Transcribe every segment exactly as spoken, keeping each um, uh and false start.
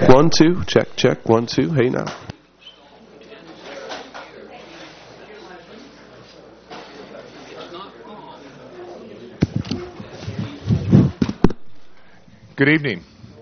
One, two, check, check, one, two. Hey now. Good evening.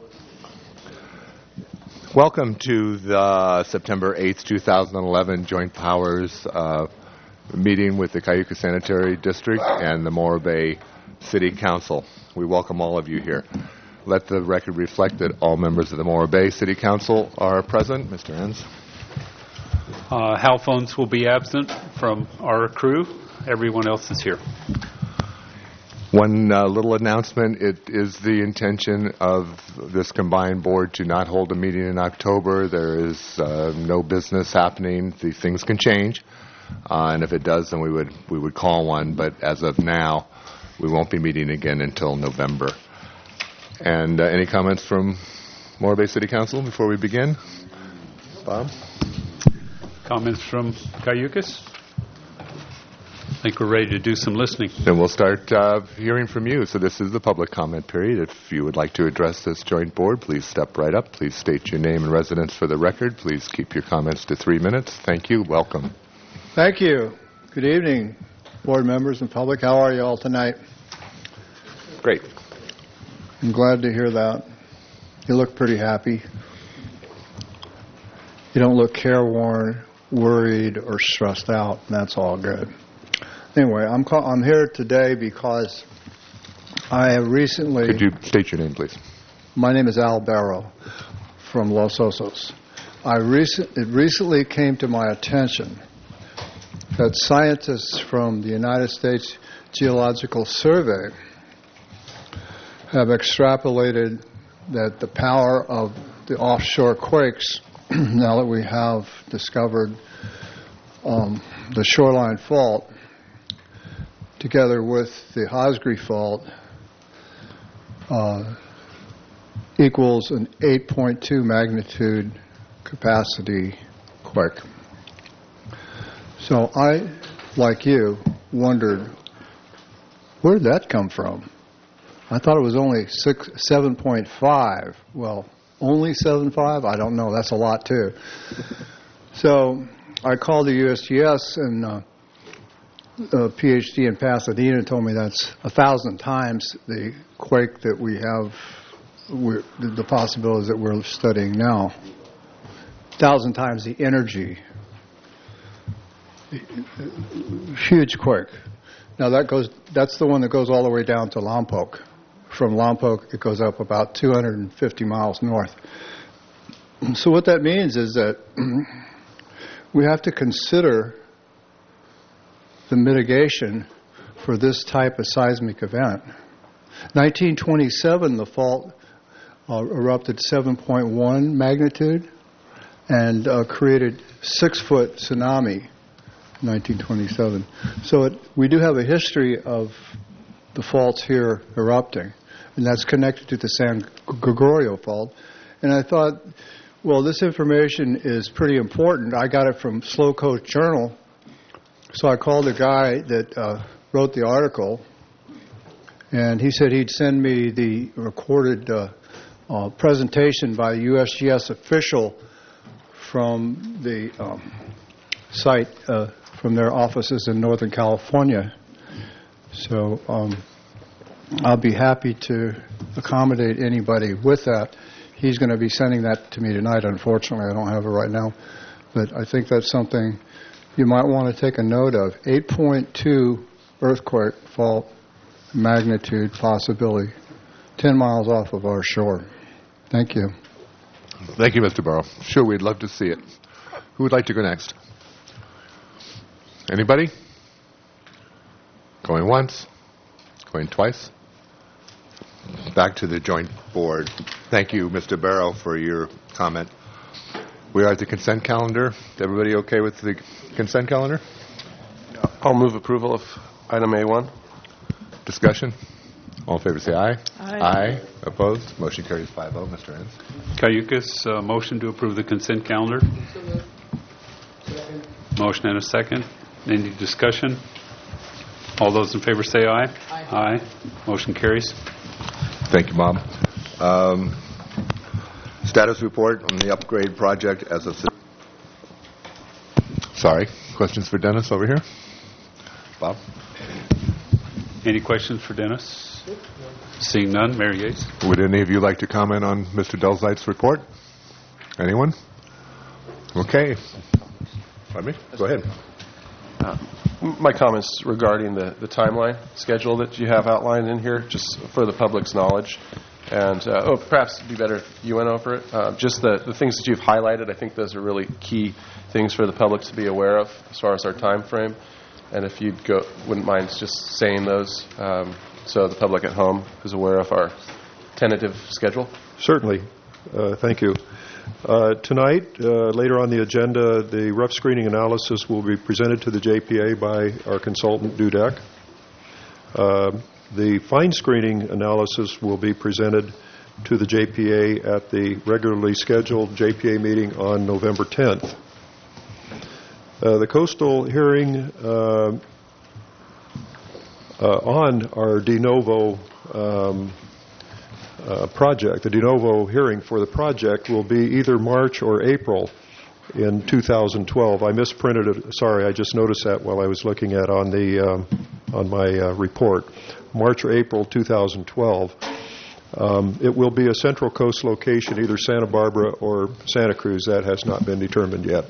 Welcome to the September eighth, twenty eleven Joint Powers uh, meeting with the Cayucos Sanitary District and the Morro Bay City Council. We welcome all of you here. Let the record reflect that all members of the Morro Bay City Council are present. Mister Enns. Uh, Hal Phones will be absent from our crew. Everyone else is here. One uh, little announcement. It is the intention of this combined board to not hold a meeting in October. There is uh, no business happening. These things can change. Uh, and if it does, then we would we would call one. But as of now, we won't be meeting again until November. And uh, any comments from Morro Bay City Council before we begin? Bob? Comments from Cayucos? I think we're ready to do some listening. Then we'll start uh, hearing from you. So this is the public comment period. If you would like to address this joint board, please step right up. Please state your name and residence for the record. Please keep your comments to three minutes. Thank you. Welcome. Thank you. Good evening, board members and public. How are you all tonight? Great. I'm glad to hear that. You look pretty happy. You don't look careworn, worried, or stressed out, and that's all good. Anyway, I'm call- I'm here today because I have recently... Could you state your name, please? My name is Al Barrow from Los Osos. I rec- it recently came to my attention that scientists from the United States Geological Survey have extrapolated that the power of the offshore quakes, now that we have discovered um, the shoreline fault, together with the Hosgri fault, uh, equals an eight point two magnitude capacity quake. So I, like you, wondered, where did that come from? I thought it was only six, seven point five. Well, only seven point five? I don't know. That's a lot, too. So I called the U S G S, and uh, a PhD in Pasadena told me that's a thousand times the quake that we have, we're, the possibilities that we're studying now. A thousand times the energy. Huge quake. Now that goes. That's the one that goes all the way down to Lompoc. From Lompoc, it goes up about two hundred fifty miles north. So what that means is that we have to consider the mitigation for this type of seismic event. nineteen twenty-seven, the fault uh, erupted seven point one magnitude and uh, created six-foot tsunami. nineteen twenty-seven. So it, we do have a history of the faults here erupting, and that's connected to the San Gregorio fault. And I thought, well, this information is pretty important. I got it from Slow Coast Journal, so I called the guy that uh, wrote the article, and he said he'd send me the recorded uh, uh, presentation by a U S G S official from the um, site, uh, from their offices in Northern California. So um, I'll be happy to accommodate anybody with that. He's going to be sending that to me tonight. Unfortunately, I don't have it right now. But I think that's something you might want to take a note of. eight point two earthquake fault magnitude possibility, ten miles off of our shore. Thank you. Thank you, Mister Barrow. Sure, we'd love to see it. Who would like to go next? Anybody? Going once? Going twice? Back to the joint board. Thank you, Mister Barrow, for your comment. We are at the consent calendar. Is everybody okay with the consent calendar? I'll move approval of item A one. Discussion? All in favor say aye. Aye. Aye. Opposed? Motion carries five oh. Mister Enns. Cayucos, uh, motion to approve the consent calendar. Motion and a second. Any discussion? All those in favor say aye. Aye. Aye. Motion carries. Thank you, Bob. Um, Status report on the upgrade project as of... Sorry, questions for Dennis over here? Bob? Any questions for Dennis? Seeing none, Mary Yates. Would any of you like to comment on Mister Delzeit's report? Anyone? Okay. Pardon me? Go ahead. Uh, my comments regarding the, the timeline schedule that you have outlined in here, just for the public's knowledge. And uh, oh, perhaps it'd be better if you went over it. Uh, just the, the things that you've highlighted, I think those are really key things for the public to be aware of as far as our time frame. And if you go, wouldn't mind just saying those um, so the public at home is aware of our tentative schedule. Certainly. Uh, thank you. Uh, tonight, uh, later on the agenda, the rough screening analysis will be presented to the J P A by our consultant, Dudek. Uh, the fine screening analysis will be presented to the J P A at the regularly scheduled J P A meeting on November tenth. Uh, the coastal hearing uh, uh, on our de novo um, uh, project, the de novo hearing for the project will be either March or April in two thousand twelve. I misprinted it. Sorry, I just noticed that while I was looking at on the um, on my uh, report. March or April two thousand twelve. Um, it will be a Central Coast location, either Santa Barbara or Santa Cruz. That has not been determined yet.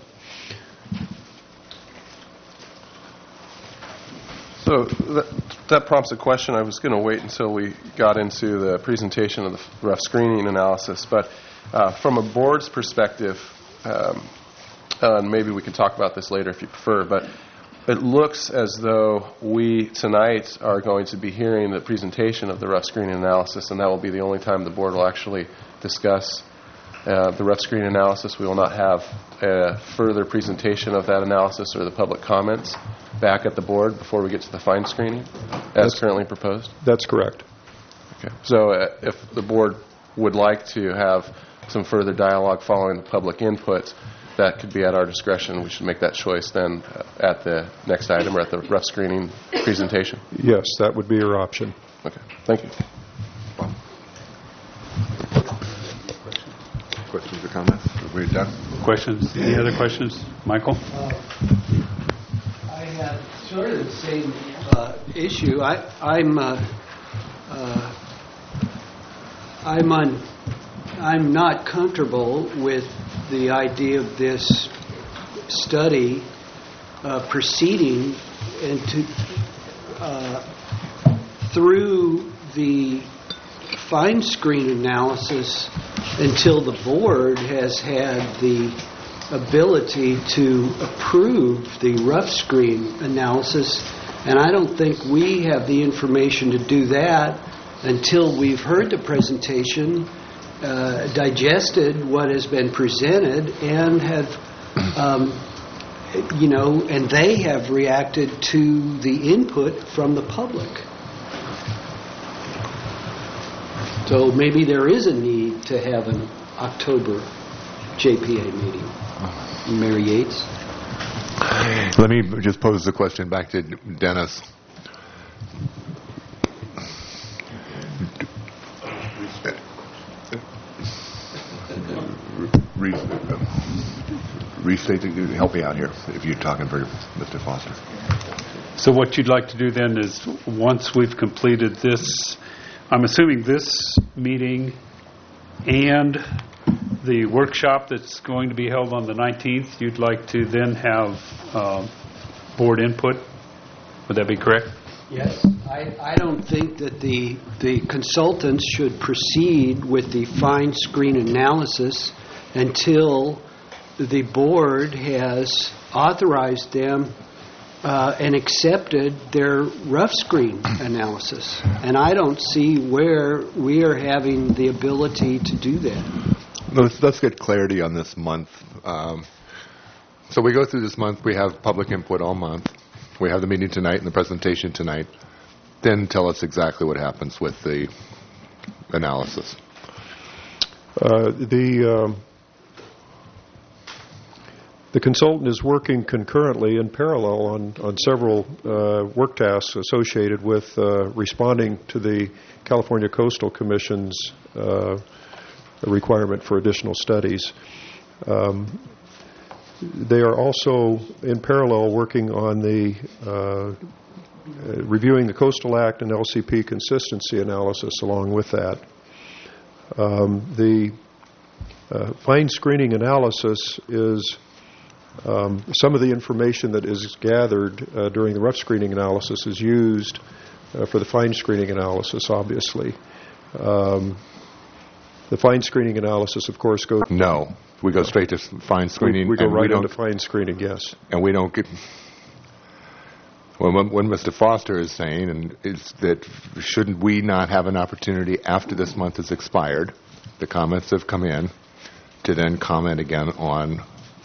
So that, that prompts a question. I was going to wait until we got into the presentation of the rough screening analysis, but uh, from a board's perspective, um, and maybe we can talk about this later if you prefer, but it looks as though we tonight are going to be hearing the presentation of the rough screening analysis, and that will be the only time the board will actually discuss uh, the rough screening analysis. We will not have a further presentation of that analysis or the public comments back at the board before we get to the fine screening, as That's, currently proposed? That's correct. Okay. So uh, if the board would like to have some further dialogue following the public input, that could be at our discretion. We should make that choice then uh, at the next item or at the rough screening presentation. Yes, that would be your option. Okay. Thank you. Questions or comments? We're done. Questions? Any other questions? Michael? Uh, I have sort of the same uh, issue. I, I'm uh, uh, I'm on. I'm not comfortable with the idea of this study uh, proceeding into uh, through the fine screen analysis until the board has had the ability to approve the rough screen analysis, and I don't think we have the information to do that until we've heard the presentation, uh, digested what has been presented, and have, um, you know, and they have reacted to the input from the public. So maybe there is a need to have an October J P A meeting. Mary Yates. Let me just pose the question back to Dennis. Restate, help me out here if you're talking for Mister Foster. So what you'd like to do then is, once we've completed this, I'm assuming this meeting and the workshop that's going to be held on the nineteenth, you'd like to then have uh, board input? Would that be correct? Yes. I, I don't think that the the consultants should proceed with the fine screen analysis until the board has authorized them uh, and accepted their rough screen analysis. And I don't see where we are having the ability to do that. Let's, let's get clarity on this month. Um, so we go through this month. We have public input all month. We have the meeting tonight and the presentation tonight. Then tell us exactly what happens with the analysis. Uh, the um, the consultant is working concurrently in parallel on, on several uh, work tasks associated with uh, responding to the California Coastal Commission's uh, a requirement for additional studies. Um, They are also, in parallel, working on the uh, reviewing the Coastal Act and L C P consistency analysis along with that. Um, the uh, fine screening analysis is um, some of the information that is gathered uh, during the rough screening analysis is used uh, for the fine screening analysis, obviously. Um, the fine screening analysis, of course, goes... No. We go straight to fine screening. We, we go and right we into fine screening, yes. And we don't get... Well, when, when Mister Foster is saying and is that shouldn't we not have an opportunity after this month has expired, the comments have come in, to then comment again on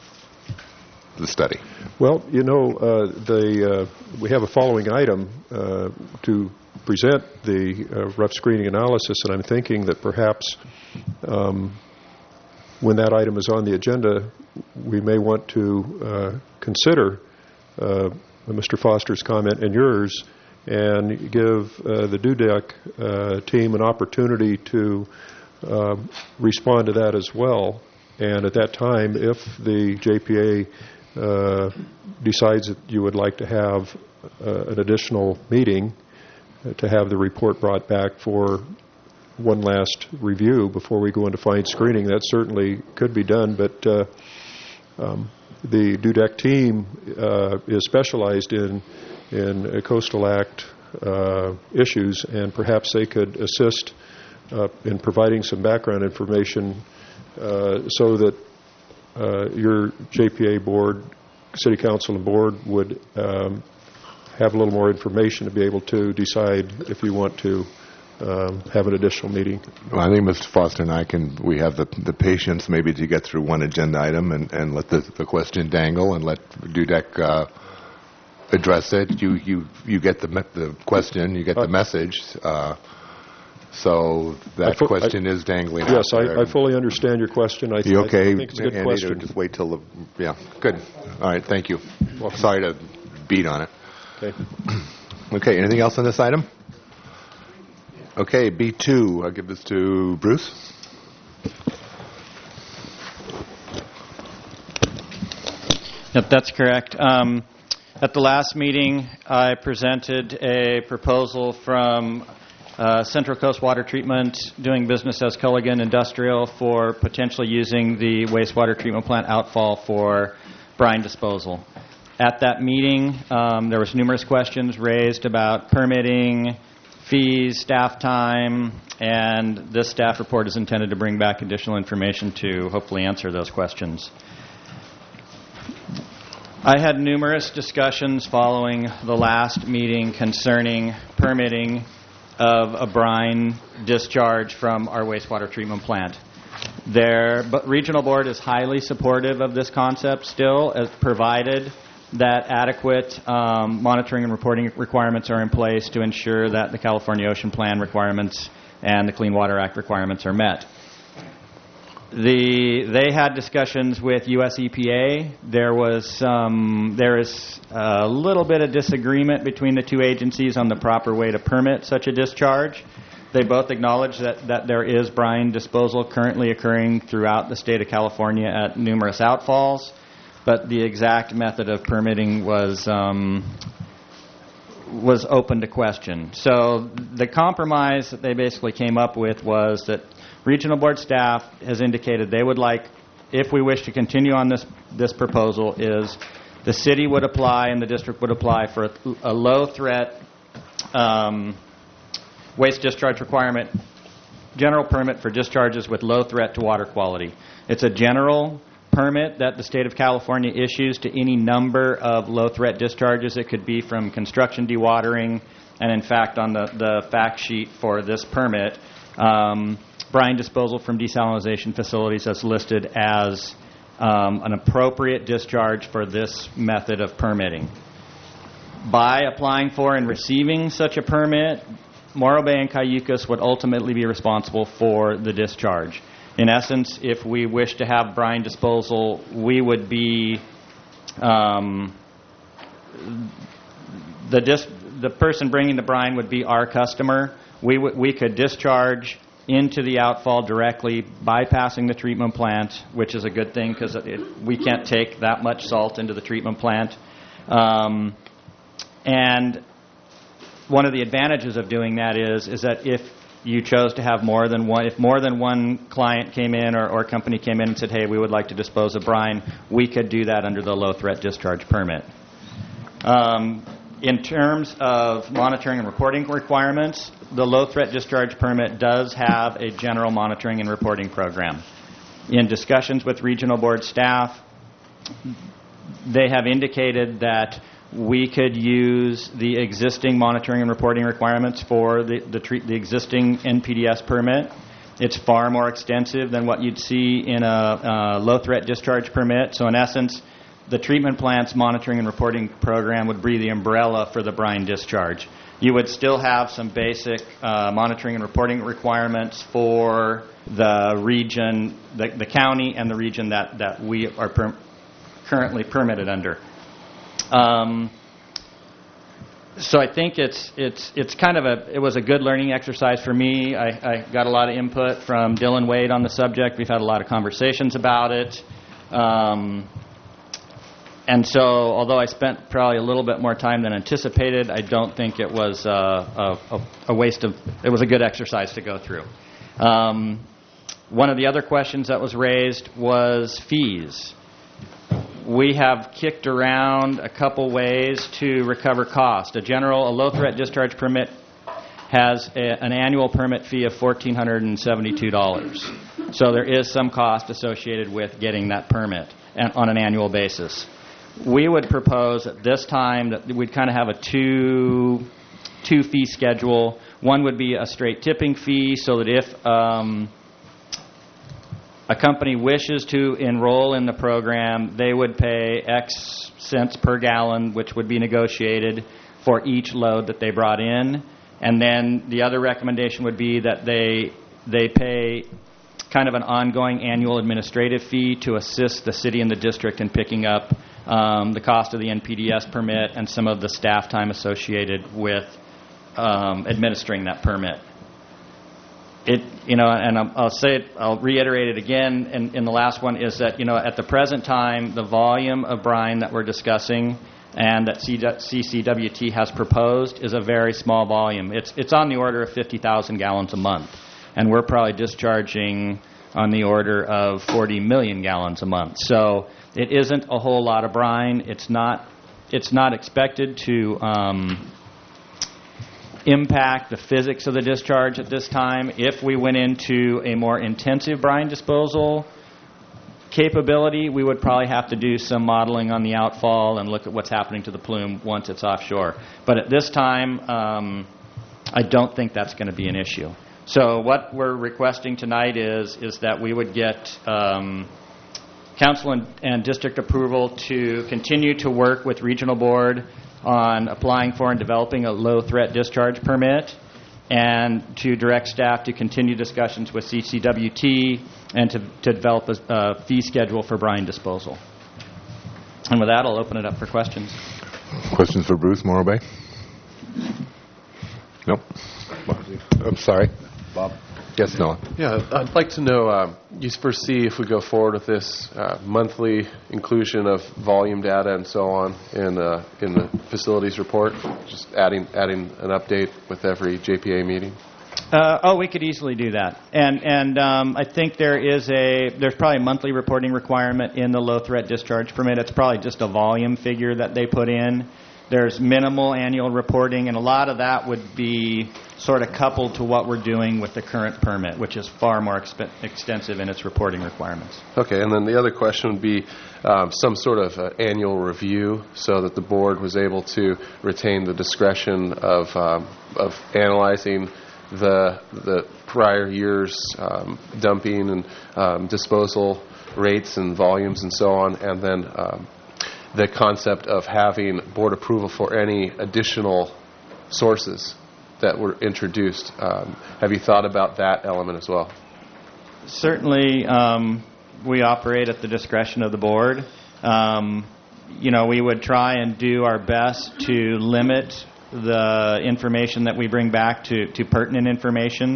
the study? Well, you know, uh, the, uh, we have a following item uh, to present the uh, rough screening analysis, and I'm thinking that perhaps um, when that item is on the agenda, we may want to uh, consider uh, Mister Foster's comment and yours and give uh, the D U D E C uh, team an opportunity to uh, respond to that as well. And at that time, if the J P A uh, decides that you would like to have uh, an additional meeting uh, to have the report brought back for one last review before we go into fine screening, that certainly could be done. But uh, um, the D U D E C team uh, is specialized in in uh, Coastal Act uh, issues, and perhaps they could assist uh, in providing some background information uh, so that uh, your J P A board, City Council and board would um, have a little more information to be able to decide if you want to Um, have an additional meeting. Well, I think Mister Foster and I can, we have the the patience maybe to get through one agenda item and, and let the, the question dangle and let D U D E C uh, address it. You you you get the me- the question, you get the uh, message. Uh, so that fu- question I, is dangling Yes, out there. I, I fully understand your question. I, th- you okay, I think it's a good Andy, question. or just wait till the, yeah, good. All right, thank you. Well, sorry to beat on it. Okay. Okay, anything else on this item? Okay, B two, I'll give this to Bruce. Yep, that's correct. Um, at the last meeting, I presented a proposal from uh, Central Coast Water Treatment, doing business as Culligan Industrial, for potentially using the wastewater treatment plant outfall for brine disposal. At that meeting, um, there was numerous questions raised about permitting, fees, staff time, and this staff report is intended to bring back additional information to hopefully answer those questions. I had numerous discussions following the last meeting concerning permitting of a brine discharge from our wastewater treatment plant. Their regional board is highly supportive of this concept still, as provided that adequate um, monitoring and reporting requirements are in place to ensure that the California Ocean Plan requirements and the Clean Water Act requirements are met. The, they had discussions with U S E P A. There was some, there is a little bit of disagreement between the two agencies on the proper way to permit such a discharge. They both acknowledge that, that there is brine disposal currently occurring throughout the state of California at numerous outfalls, but the exact method of permitting was um, was open to question. So the compromise that they basically came up with was that regional board staff has indicated they would like, if we wish to continue on this this proposal, is the city would apply and the district would apply for a, a low threat um, waste discharge requirement, general permit for discharges with low threat to water quality. It's a general permit that the state of California issues to any number of low-threat discharges. It could be from construction dewatering, and in fact, on the, the fact sheet for this permit, um, brine disposal from desalinization facilities is listed as um, an appropriate discharge for this method of permitting. By applying for and receiving such a permit, Morro Bay and Cayucos would ultimately be responsible for the discharge. In essence, if we wish to have brine disposal, we would be um, the dis- the person bringing the brine would be our customer. We w- we could discharge into the outfall directly, bypassing the treatment plant, which is a good thing because we can't take that much salt into the treatment plant. Um, and one of the advantages of doing that is is that if you chose to have more than one, if more than one client came in or, or company came in and said, hey, we would like to dispose of brine, we could do that under the low-threat discharge permit. Um, in terms of monitoring and reporting requirements, the low-threat discharge permit does have a general monitoring and reporting program. In discussions with regional board staff, they have indicated that we could use the existing monitoring and reporting requirements for the the, treat, the existing N P D S permit. It's far more extensive than what you'd see in a, a low-threat discharge permit. So in essence, the treatment plant's monitoring and reporting program would be the umbrella for the brine discharge. You would still have some basic uh, monitoring and reporting requirements for the region, the, the county, and the region that, that we are per- currently permitted under. Um, so I think it's it's it's kind of a it was a good learning exercise for me. I, I got a lot of input from Dylan Wade on the subject. We've had a lot of conversations about it. Um, and so although I spent probably a little bit more time than anticipated, I don't think it was uh, a, a waste of, it was a good exercise to go through. Um, one of the other questions that was raised was fees. We have kicked around a couple ways to recover cost. A general, a low-threat discharge permit has a, an annual permit fee of one thousand four hundred seventy-two dollars. So there is some cost associated with getting that permit and, on an annual basis. We would propose at this time that we'd kind of have a two, two fee schedule. One would be a straight tipping fee so that if um, a company wishes to enroll in the program, they would pay X cents per gallon, which would be negotiated for each load that they brought in. And then the other recommendation would be that they they pay kind of an ongoing annual administrative fee to assist the city and the district in picking up um, the cost of the N P D S permit and some of the staff time associated with um, administering that permit. It, you know, and I'll say it, I'll reiterate it again in, in the last one, is that, you know, at the present time, the volume of brine that we're discussing and that C C W T has proposed is a very small volume. It's it's on the order of fifty thousand gallons a month, and we're probably discharging on the order of forty million gallons a month. So it isn't a whole lot of brine. It's not it's not expected to Um, impact the physics of the discharge at this time. If we went into a more intensive brine disposal capability, we would probably have to do some modeling on the outfall and look at what's happening to the plume once it's offshore. But at this time, um, I don't think that's going to be an issue. So what we're requesting tonight is is that we would get um, council and, and district approval to continue to work with regional board on applying for and developing a low-threat discharge permit, and to direct staff to continue discussions with C C W T and to, to develop a, a fee schedule for brine disposal. And with that, I'll open it up for questions. Questions for Bruce Morrowbay? Nope. I'm sorry. Bob? Yes, Noah. Yeah, I'd like to know, uh, you foresee if we go forward with this uh, monthly inclusion of volume data and so on in uh, in the facilities report, just adding adding an update with every J P A meeting? Uh, oh, we could easily do that, and and um, I think there is a there's probably a monthly reporting requirement in the low threat discharge permit. It's probably just a volume figure that they put in. There's minimal annual reporting, and a lot of that would be sort of coupled to what we're doing with the current permit, which is far more exp- extensive in its reporting requirements. Okay, and then the other question would be um, some sort of uh, annual review so that the board was able to retain the discretion of um, of analyzing the the prior year's um, dumping and um, disposal rates and volumes and so on, and then um, the concept of having board approval for any additional sources that were introduced. Um, have you thought about that element as well? Certainly, um, we operate at the discretion of the board. Um, you know, we would try and do our best to limit the information that we bring back to, to pertinent information.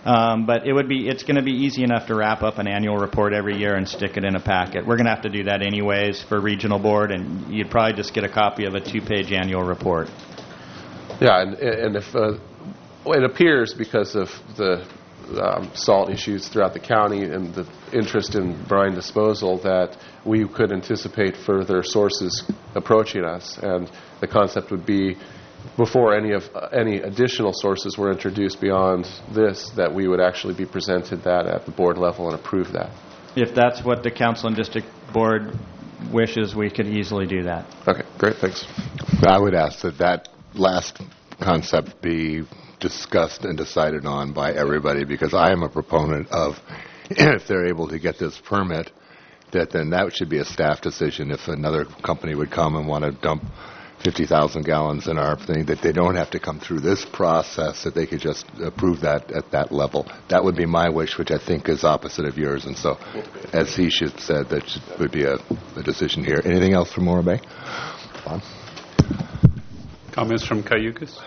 Um, but it would be, it's going to be easy enough to wrap up an annual report every year and stick it in a packet. We're going to have to do that anyways for regional board, and you'd probably just get a copy of a two-page annual report. Yeah, and, and if uh, it appears because of the um, salt issues throughout the county and the interest in brine disposal that we could anticipate further sources approaching us, and the concept would be before any of uh, any additional sources were introduced beyond this, that we would actually be presented that at the board level and approve that. If that's what the council and district board wishes, we could easily do that. Okay, great, thanks. I would ask that that last concept be discussed and decided on by everybody, because I am a proponent of, if they're able to get this permit, that then that should be a staff decision. If another company would come and want to dump fifty thousand gallons in our thing, that they don't have to come through this process, that they could just approve that at that level. That would be my wish, which I think is opposite of yours. And so, as he should said, that should, would be a, a decision here. Anything else from Morro Bay? Bob? Comments from Cayucas?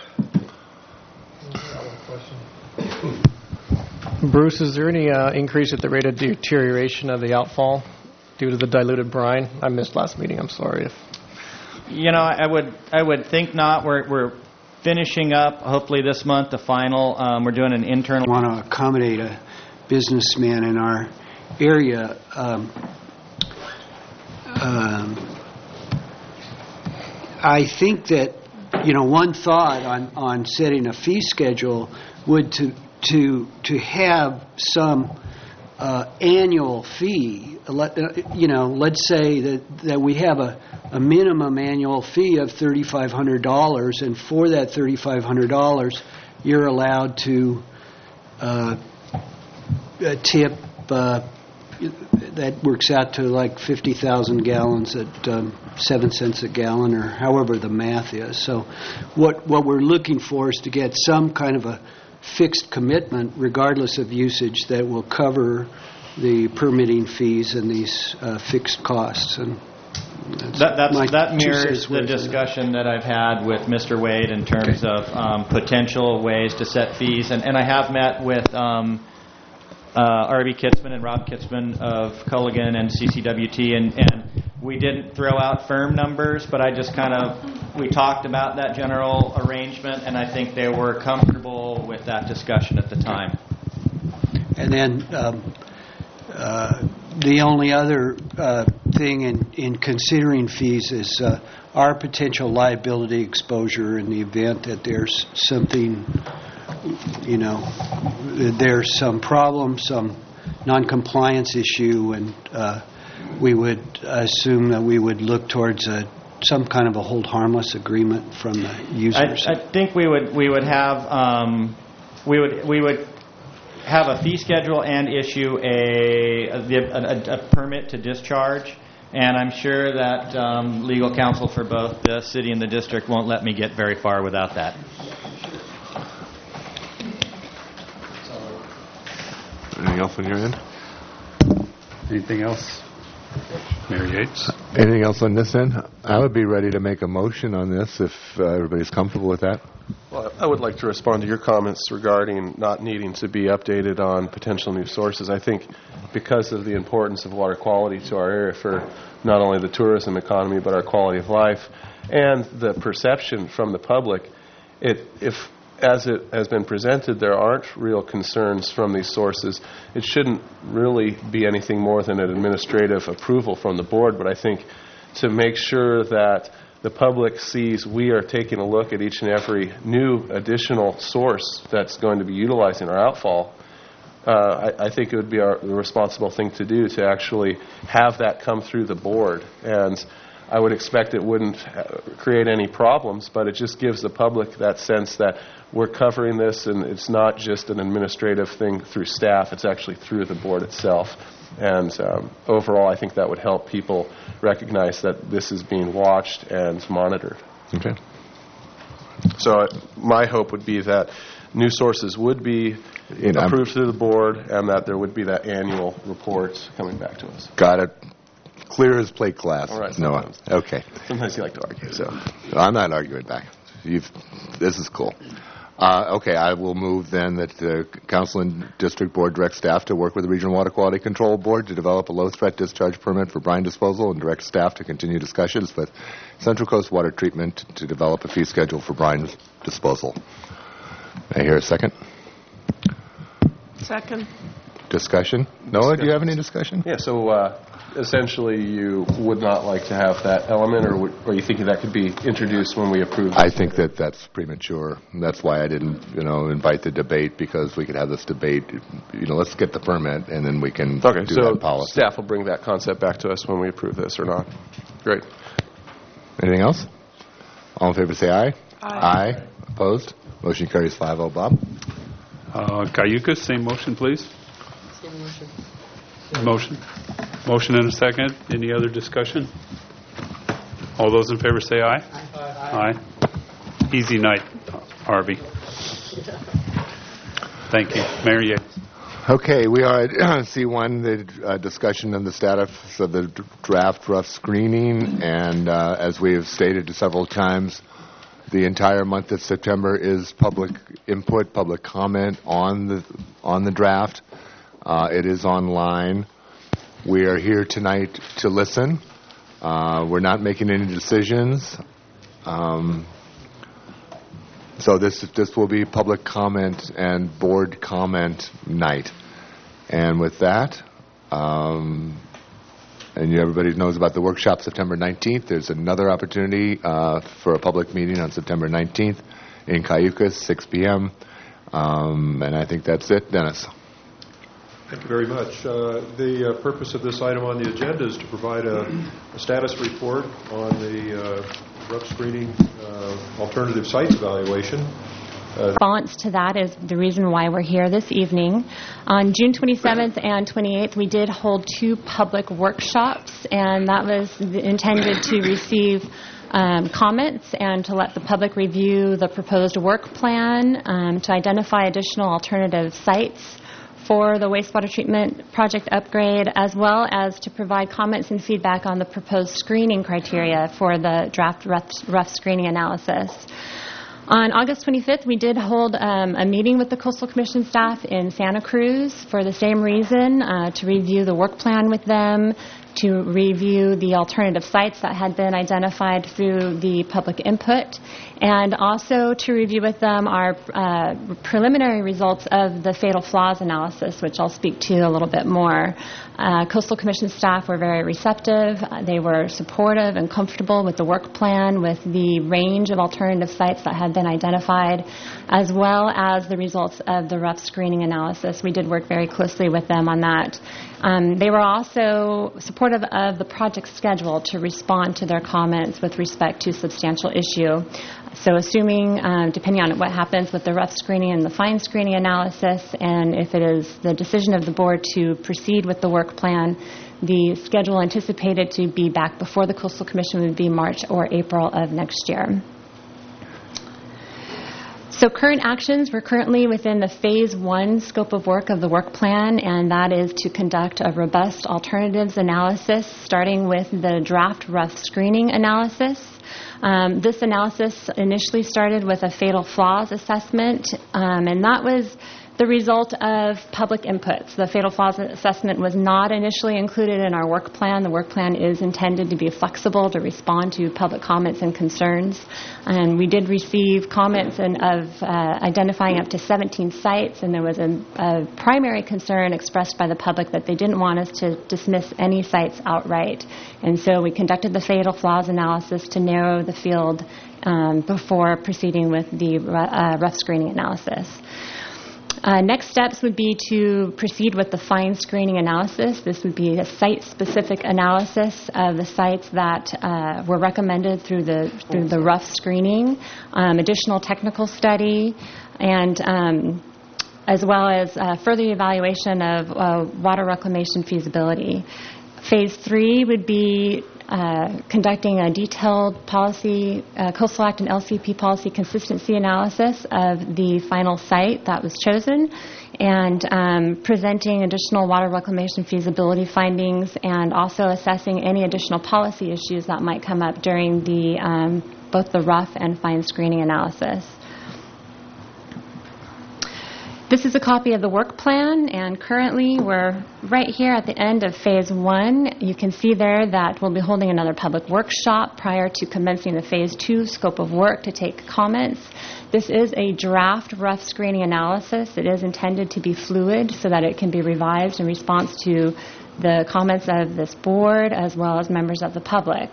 Bruce, is there any uh, increase at the rate of deterioration of the outfall due to the diluted brine? I missed last meeting. I'm sorry if. You know, I would I would think not. We're we're finishing up hopefully this month the final. Um, we're doing an internal. Want to accommodate a businessman in our area. Um, um, I think that, you know, one thought on, on setting a fee schedule would to to to have some uh, annual fee. Let, uh, you know, let's say that, that we have a, a minimum annual fee of thirty-five hundred dollars, and for that thirty-five hundred dollars, you're allowed to uh, tip. Uh, that works out to like fifty thousand gallons at um, seven cents a gallon, or however the math is. So what what we're looking for is to get some kind of a fixed commitment, regardless of usage, that will cover the permitting fees and these uh, fixed costs. And that that's, that two mirrors cents the worth of discussion that I've had with Mister Wade in terms Okay. of um, potential ways to set fees. And, and I have met with um, uh, R B Kitzman and Rob Kitzman of Culligan and C C W T, and, and we didn't throw out firm numbers, but I just kind of, we talked about that general arrangement, and I think they were comfortable with that discussion at the time. And then um, uh, the only other uh, thing in, in considering fees is uh, our potential liability exposure in the event that there's something, you know, there's some problem, some non-compliance issue, and uh, we would assume that we would look towards a, some kind of a hold harmless agreement from the users. I, I think we would we would have um, we would we would have a fee schedule and issue a a, a, a permit to discharge. And I'm sure that um, legal counsel for both the city and the district won't let me get very far without that. Anything else on your end? Anything else? Mayor Yates? Anything else on this end? I would be ready to make a motion on this if uh, everybody's comfortable with that. Well, I would like to respond to your comments regarding not needing to be updated on potential new sources. I think because of the importance of water quality to our area for not only the tourism economy but our quality of life and the perception from the public, it, if as it has been presented, there aren't real concerns from these sources, it shouldn't really be anything more than an administrative approval from the board. But I think to make sure that the public sees we are taking a look at each and every new additional source that's going to be utilizing our outfall, uh, I, I think it would be our, the responsible thing to do to actually have that come through the board. And I would expect it wouldn't create any problems, but it just gives the public that sense that we're covering this, and it's not just an administrative thing through staff, it's actually through the board itself. And um, overall, I think that would help people recognize that this is being watched and monitored. Okay. So uh, my hope would be that new sources would be You know, approved through the board, and that there would be that annual report coming back to us. got it. Clear as plate glass. All right, Noah. sometimes. Okay. Sometimes you like to argue, so. I'm not arguing back. You've, this is cool. Uh, okay, I will move then that the Council and District Board direct staff to work with the Regional Water Quality Control Board to develop a low-threat discharge permit for brine disposal and direct staff to continue discussions with Central Coast Water Treatment to develop a fee schedule for brine disposal. May I hear a second? Second. Discussion? Noah, do you have any discussion? Yeah, so uh, essentially you would not like to have that element, or, would, or are you thinking that could be introduced when we approve this? I think that that's premature. That's why I didn't, you know, invite the debate, because we could have this debate, you know, let's get the permit and then we can Okay, do so that policy. staff will bring that concept back to us when we approve this or not. Great. Anything else? All in favor say aye. Aye. Aye. Opposed? Motion carries five oh. Bob? Uh, Cayucas, same motion, please. Motion. Motion and a second. Any other discussion? All those in favor say aye. Aye. Aye. Easy night, Harvey. Thank you. Mayor Yates. Okay, we are at C one, the uh, discussion of the status of the d- draft rough screening, and uh, as we have stated several times, the entire month of September is public input, public comment on the on the draft. Uh, it is online. We are here tonight to listen. Uh, we're not making any decisions. Um, so this this will be public comment and board comment night. And with that, um, and you, everybody knows about the workshop September nineteenth. There's another opportunity uh, for a public meeting on September nineteenth in Cayucas, six p.m. Um, and I think that's it. Dennis. Thank you very much. Uh, the uh, purpose of this item on the agenda is to provide a, a status report on the uh, rough screening uh, alternative sites evaluation. Uh, Response to that is the reason why we're here this evening. On June twenty-seventh and twenty-eighth, we did hold two public workshops, and that was intended to receive um, comments and to let the public review the proposed work plan, um, to identify additional alternative sites for the wastewater treatment project upgrade, as well as to provide comments and feedback on the proposed screening criteria for the draft rough, rough screening analysis. On August twenty-fifth, we did hold um, a meeting with the Coastal Commission staff in Santa Cruz for the same reason, uh, to review the work plan with them, to review the alternative sites that had been identified through the public input, and also to review with them our uh, preliminary results of the fatal flaws analysis, which I'll speak to a little bit more. Uh, Coastal Commission staff were very receptive. Uh, they were supportive and comfortable with the work plan, with the range of alternative sites that had been identified, as well as the results of the rough screening analysis. We did work very closely with them on that. Um, they were also supportive of the project schedule to respond to their comments with respect to substantial issue. So assuming, um, depending on what happens with the rough screening and the fine screening analysis, and if it is the decision of the board to proceed with the work plan, the schedule anticipated to be back before the Coastal Commission would be March or April of next year. So current actions, we're currently within the phase one scope of work of the work plan, and that is to conduct a robust alternatives analysis, starting with the draft rough screening analysis. Um, this analysis initially started with a fatal flaws assessment, um, and that was the result of public inputs. The fatal flaws assessment was not initially included in our work plan. The work plan is intended to be flexible to respond to public comments and concerns. And we did receive comments and of uh, identifying up to seventeen sites, and there was a, a primary concern expressed by the public that they didn't want us to dismiss any sites outright. And so we conducted the fatal flaws analysis to narrow the field um, before proceeding with the uh, rough screening analysis. Uh, next steps would be to proceed with the fine screening analysis. This would be a site-specific analysis of the sites that uh, were recommended through the through the rough screening, um, additional technical study, and um, as well as uh, further evaluation of uh, water reclamation feasibility. Phase three would be uh, conducting a detailed policy, uh, Coastal Act and L C P policy consistency analysis of the final site that was chosen, and um, presenting additional water reclamation feasibility findings, and also assessing any additional policy issues that might come up during the um, both the rough and fine screening analysis. This is a copy of the work plan, and currently we're right here at the end of phase one. You can see there that we'll be holding another public workshop prior to commencing the phase two scope of work to take comments. This is a draft rough screening analysis. It is intended to be fluid so that it can be revised in response to the comments of this board as well as members of the public.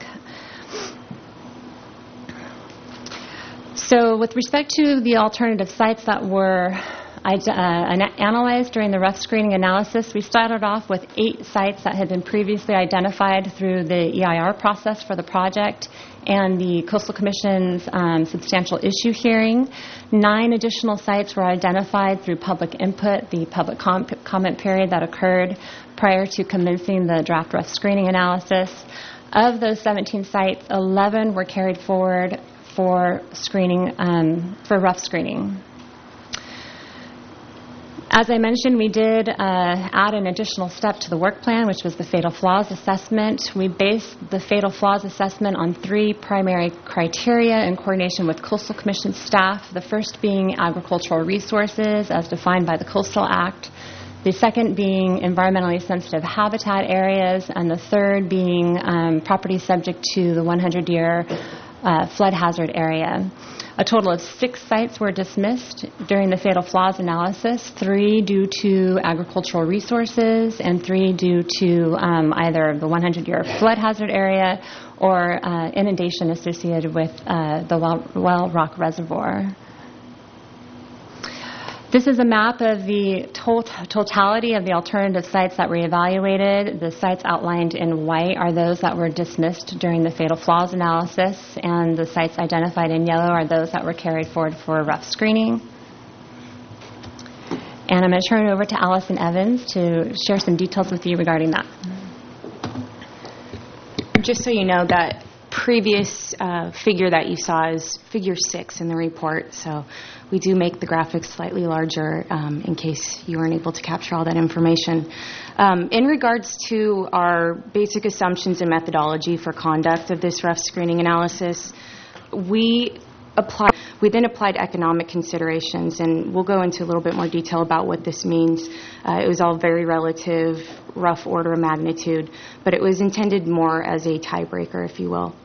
So with respect to the alternative sites that were uh, analyzed during the rough screening analysis, we started off with eight sites that had been previously identified through the E I R process for the project and the Coastal Commission's um, substantial issue hearing. Nine additional sites were identified through public input, the public com- comment period that occurred prior to commencing the draft rough screening analysis. Of those seventeen sites, eleven were carried forward for screening, um, for rough screening. As I mentioned, we did uh, add an additional step to the work plan, which was the fatal flaws assessment. We based the fatal flaws assessment on three primary criteria in coordination with Coastal Commission staff, the first being agricultural resources as defined by the Coastal Act, the second being environmentally sensitive habitat areas, and the third being um, property subject to the hundred-year uh, flood hazard area. A total of six sites were dismissed during the fatal flaws analysis, three due to agricultural resources and three due to um, either the hundred-year flood hazard area or uh, inundation associated with uh, the Well, well Rock Reservoir. This is a map of the tot- totality of the alternative sites that were evaluated. The sites outlined in white are those that were dismissed during the fatal flaws analysis, and the sites identified in yellow are those that were carried forward for rough screening. And I'm going to turn it over to Allison Evans to share some details with you regarding that. Just so you know, that previous uh, figure that you saw is figure six in the report, so we do make the graphics slightly larger um, in case you weren't able to capture all that information. Um, in regards to our basic assumptions and methodology for conduct of this rough screening analysis, we apply, we then applied economic considerations, and we'll go into a little bit more detail about what this means. Uh, it was all very relative, rough order of magnitude, but it was intended more as a tiebreaker, if you will.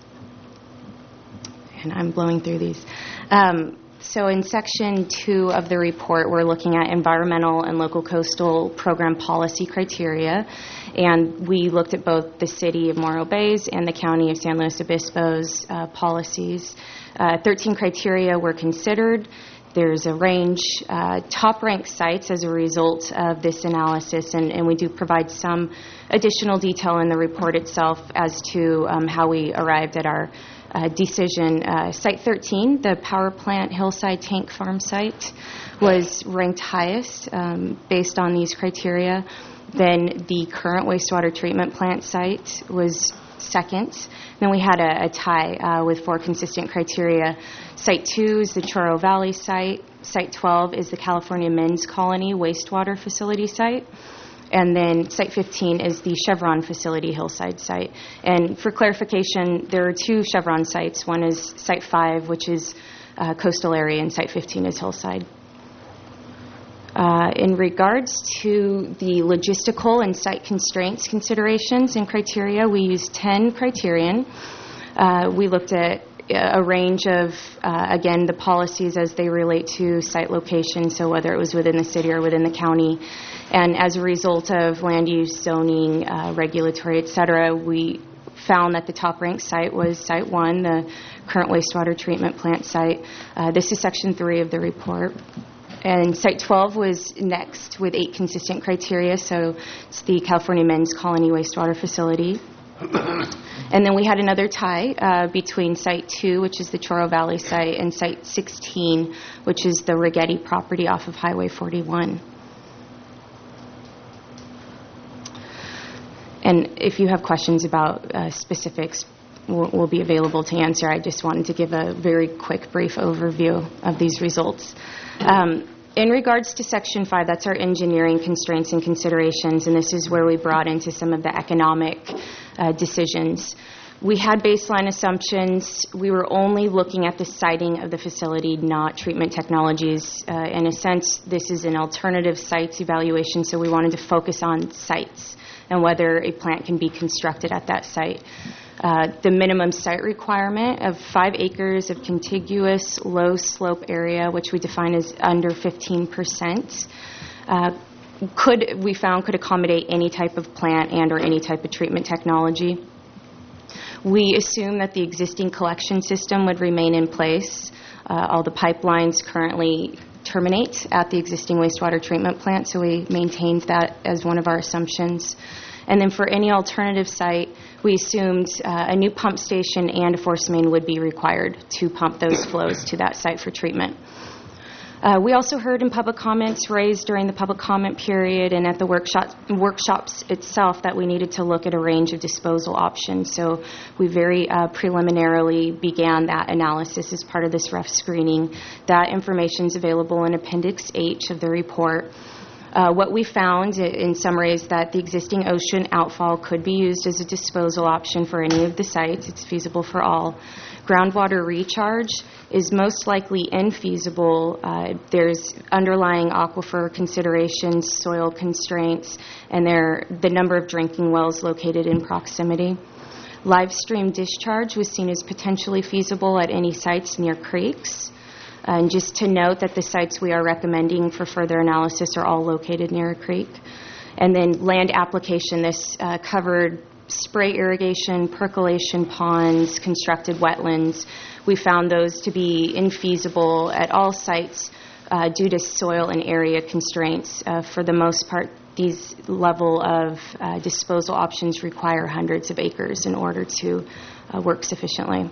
And I'm blowing through these. Um, So in section two of the report, we're looking at environmental and local coastal program policy criteria, and we looked at both the city of Morro Bay's and the county of San Luis Obispo's uh, policies. Uh, thirteen criteria were considered. There's a range, uh, top-ranked sites as a result of this analysis, and, and we do provide some additional detail in the report itself as to um, how we arrived at our Uh, decision. Uh, site thirteen, the power plant Hillside Tank Farm site, was ranked highest um, based on these criteria. Then the current wastewater treatment plant site was second. Then we had a, a tie uh, with four consistent criteria. Site two is the Chorro Valley site. Site twelve is the California Men's Colony wastewater facility site. And then Site fifteen is the Chevron facility Hillside site. And for clarification, there are two Chevron sites. One is Site five, which is uh, coastal area, and Site fifteen is Hillside. Uh, in regards to the logistical and site constraints considerations and criteria, we used ten criterion. Uh, we looked at a range of, uh, again, the policies as they relate to site location, so whether it was within the city or within the county. And as a result of land use, zoning, uh, regulatory, et cetera, we found that the top-ranked site was Site one, the current wastewater treatment plant site. Uh, this is Section three of the report. And Site twelve was next with eight consistent criteria, so it's the California Men's Colony wastewater facility. And then we had another tie uh, between Site two, which is the Chorro Valley site, and Site sixteen, which is the Rigetti property off of Highway forty-one. And if you have questions about uh, specifics, we'll, we'll be available to answer. I just wanted to give a very quick, brief overview of these results. Um, in regards to Section five, that's our engineering constraints and considerations, and this is where we brought into some of the economic uh, decisions. We had baseline assumptions. We were only looking at the siting of the facility, not treatment technologies. Uh, in a sense, this is an alternative sites evaluation, so we wanted to focus on sites and whether a plant can be constructed at that site. Uh, the minimum site requirement of five acres of contiguous low slope area, which we define as under fifteen percent, uh, could, we found, could accommodate any type of plant and or any type of treatment technology. We assume that the existing collection system would remain in place. Uh, all the pipelines currently terminate at the existing wastewater treatment plant, so we maintained that as one of our assumptions. And then for any alternative site, we assumed uh, a new pump station and a force main would be required to pump those flows to that site for treatment. Uh, we also heard in public comments raised during the public comment period and at the workshop, workshops itself that we needed to look at a range of disposal options. So we very uh, preliminarily began that analysis as part of this rough screening. That information is available in Appendix H of the report. Uh, what we found in summary is that the existing ocean outfall could be used as a disposal option for any of the sites. It's feasible for all. Groundwater recharge is most likely infeasible. Uh, there's underlying aquifer considerations, soil constraints, and there, the number of drinking wells located in proximity. Live stream discharge was seen as potentially feasible at any sites near creeks. Uh, and just to note that the sites we are recommending for further analysis are all located near a creek. And then land application, this uh, covered spray irrigation, percolation ponds, constructed wetlands. We found those to be infeasible at all sites uh, due to soil and area constraints. Uh, for the most part, these level of uh, disposal options require hundreds of acres in order to uh, work sufficiently.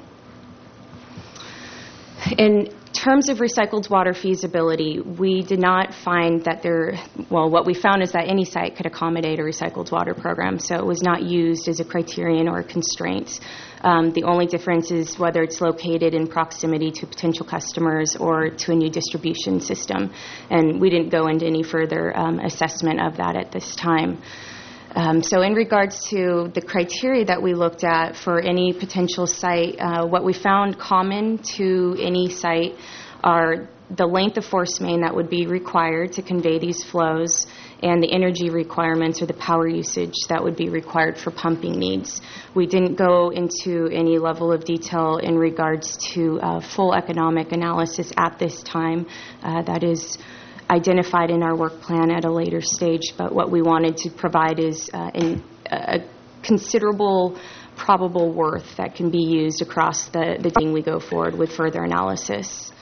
In terms of recycled water feasibility, we did not find that there, well, what we found is that any site could accommodate a recycled water program, so it was not used as a criterion or a constraint. Um, the only difference is whether it's located in proximity to potential customers or to a new distribution system, and we didn't go into any further um, assessment of that at this time. Um, so in regards to the criteria that we looked at for any potential site, uh, what we found common to any site are the length of force main that would be required to convey these flows and the energy requirements or the power usage that would be required for pumping needs. We didn't go into any level of detail in regards to uh, full economic analysis at this time. Uh, that is identified in our work plan at a later stage, but what we wanted to provide is uh, in, a considerable probable worth that can be used across the, the thing we go forward with further analysis.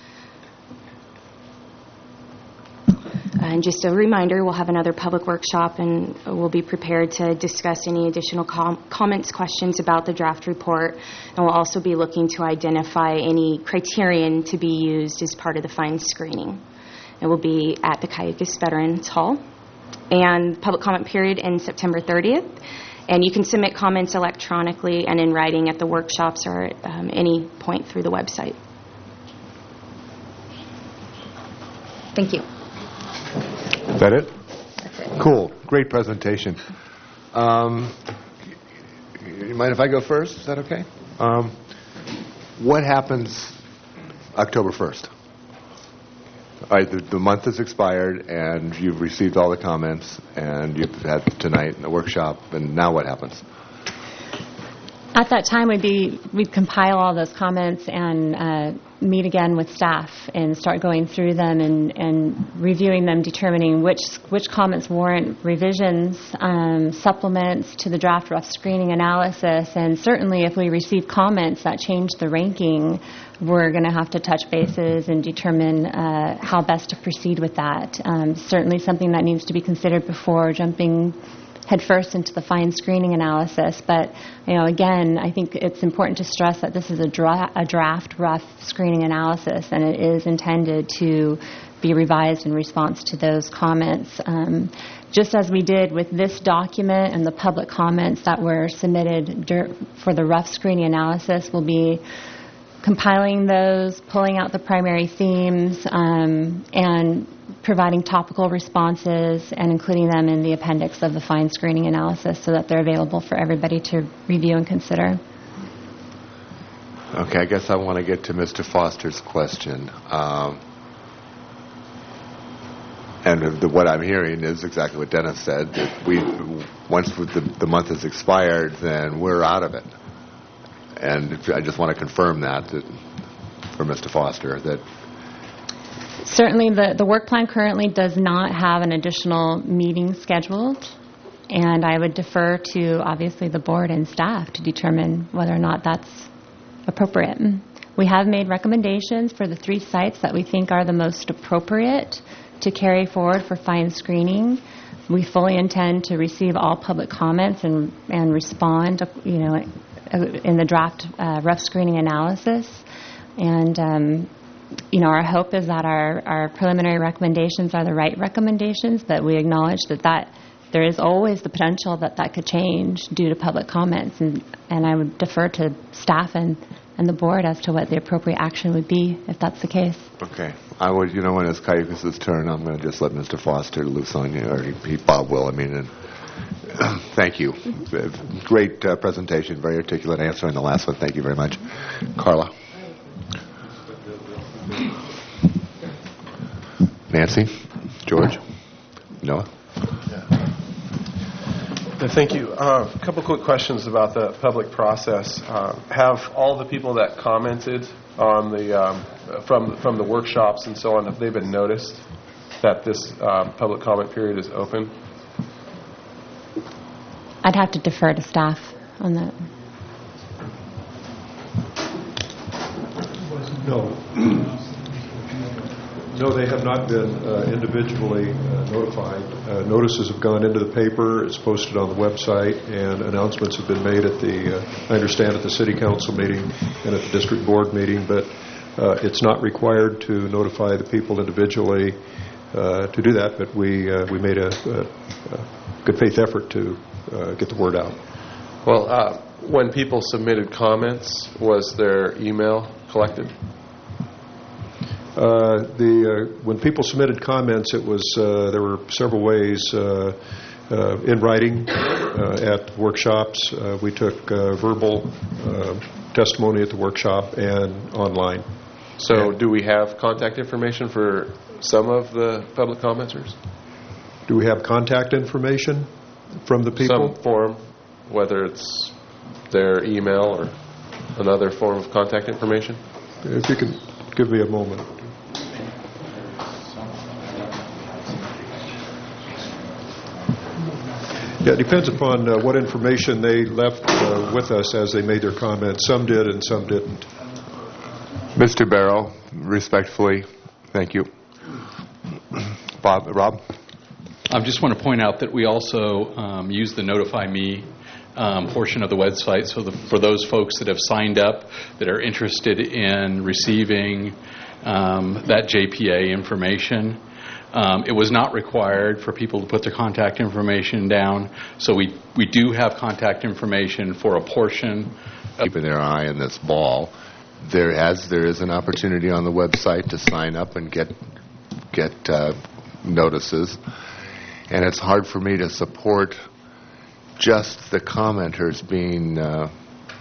And just a reminder, we'll have another public workshop and we'll be prepared to discuss any additional com- comments, questions about the draft report. And we'll also be looking to identify any criterion to be used as part of the fine screening. It will be at the Cayucos Veterans Hall. And public comment period ends September thirtieth. And you can submit comments electronically and in writing at the workshops or at um, any point through the website. Thank you. Is that it? That's it. Cool. Great presentation. Um, you mind if I go first? Is that okay? Um, what happens October first? All right, the, the month has expired, and you've received all the comments, and you've had tonight a workshop, and now what happens? At that time, we'd be we'd compile all those comments and uh, meet again with staff and start going through them and, and reviewing them, determining which which comments warrant revisions, um, supplements to the draft rough screening analysis, and certainly if we receive comments that change the ranking, we're going to have to touch bases and determine uh, how best to proceed with that. Um, certainly something that needs to be considered before jumping headfirst into the fine screening analysis. But, you know, again, I think it's important to stress that this is a, dra- a draft rough screening analysis, and it is intended to be revised in response to those comments. Um, just as we did with this document and the public comments that were submitted dur- for the rough screening analysis, we'll be compiling those, pulling out the primary themes, um, and providing topical responses and including them in the appendix of the fine screening analysis so that they're available for everybody to review and consider. Okay, I guess I want to get to Mister Foster's question. Um, and the, what I'm hearing is exactly what Dennis said. That we, once the, the month has expired, then we're out of it. And I just want to confirm that, that for Mister Foster, that Certainly, the, the work plan currently does not have an additional meeting scheduled, and I would defer to, obviously, the board and staff to determine whether or not that's appropriate. We have made recommendations for the three sites that we think are the most appropriate to carry forward for fine screening. We fully intend to receive all public comments and, and respond, you know, in the draft uh, rough screening analysis. And um, you know, our hope is that our, our preliminary recommendations are the right recommendations, but we acknowledge that, that there is always the potential that that could change due to public comments, and, and I would defer to staff and, and the board as to what the appropriate action would be if that's the case. Okay. I would, you know, when it's Cayucas' turn, I'm going to just let Mister Foster loose on you, or he, Bob will, I mean, and thank you. Great uh, presentation, very articulate answer on the last one. Thank you very much. Carla? Nancy? George? Noah? Yeah, thank you. Uh, a couple quick questions about the public process. Uh, have all the people that commented on the um, from from the workshops and so on, have they been noticed that this um, public comment period is open? I'd have to defer to staff on that. No. No, they have not been uh, individually uh, notified. Uh, notices have gone into the paper. It's posted on the website, and announcements have been made at the, uh, I understand, at the City Council meeting and at the District Board meeting, but uh, it's not required to notify the people individually uh, to do that, but we uh, we made a, a, a good faith effort to uh, get the word out. Well, uh, when people submitted comments, was their email collected? Uh, the uh, when people submitted comments, it was uh, there were several ways. Uh, uh, in writing, uh, at workshops, uh, we took uh, verbal uh, testimony at the workshop and online. So, do we have contact information for some of the public commenters? Do we have contact information from the people? Some form, whether it's their email or another form of contact information? If you can give me a moment. Yeah, it depends upon uh, what information they left uh, with us as they made their comments. Some did and some didn't. Mister Barrow, respectfully, thank you. Bob, Rob? I just want to point out that we also um, use the Notify Me um, portion of the website. So the, for those folks that have signed up that are interested in receiving um, that J P A information, Um, it was not required for people to put their contact information down, so we, we do have contact information for a portion. Keeping their eye on this ball, there as there is an opportunity on the website to sign up and get get uh, notices, and it's hard for me to support just the commenters being uh,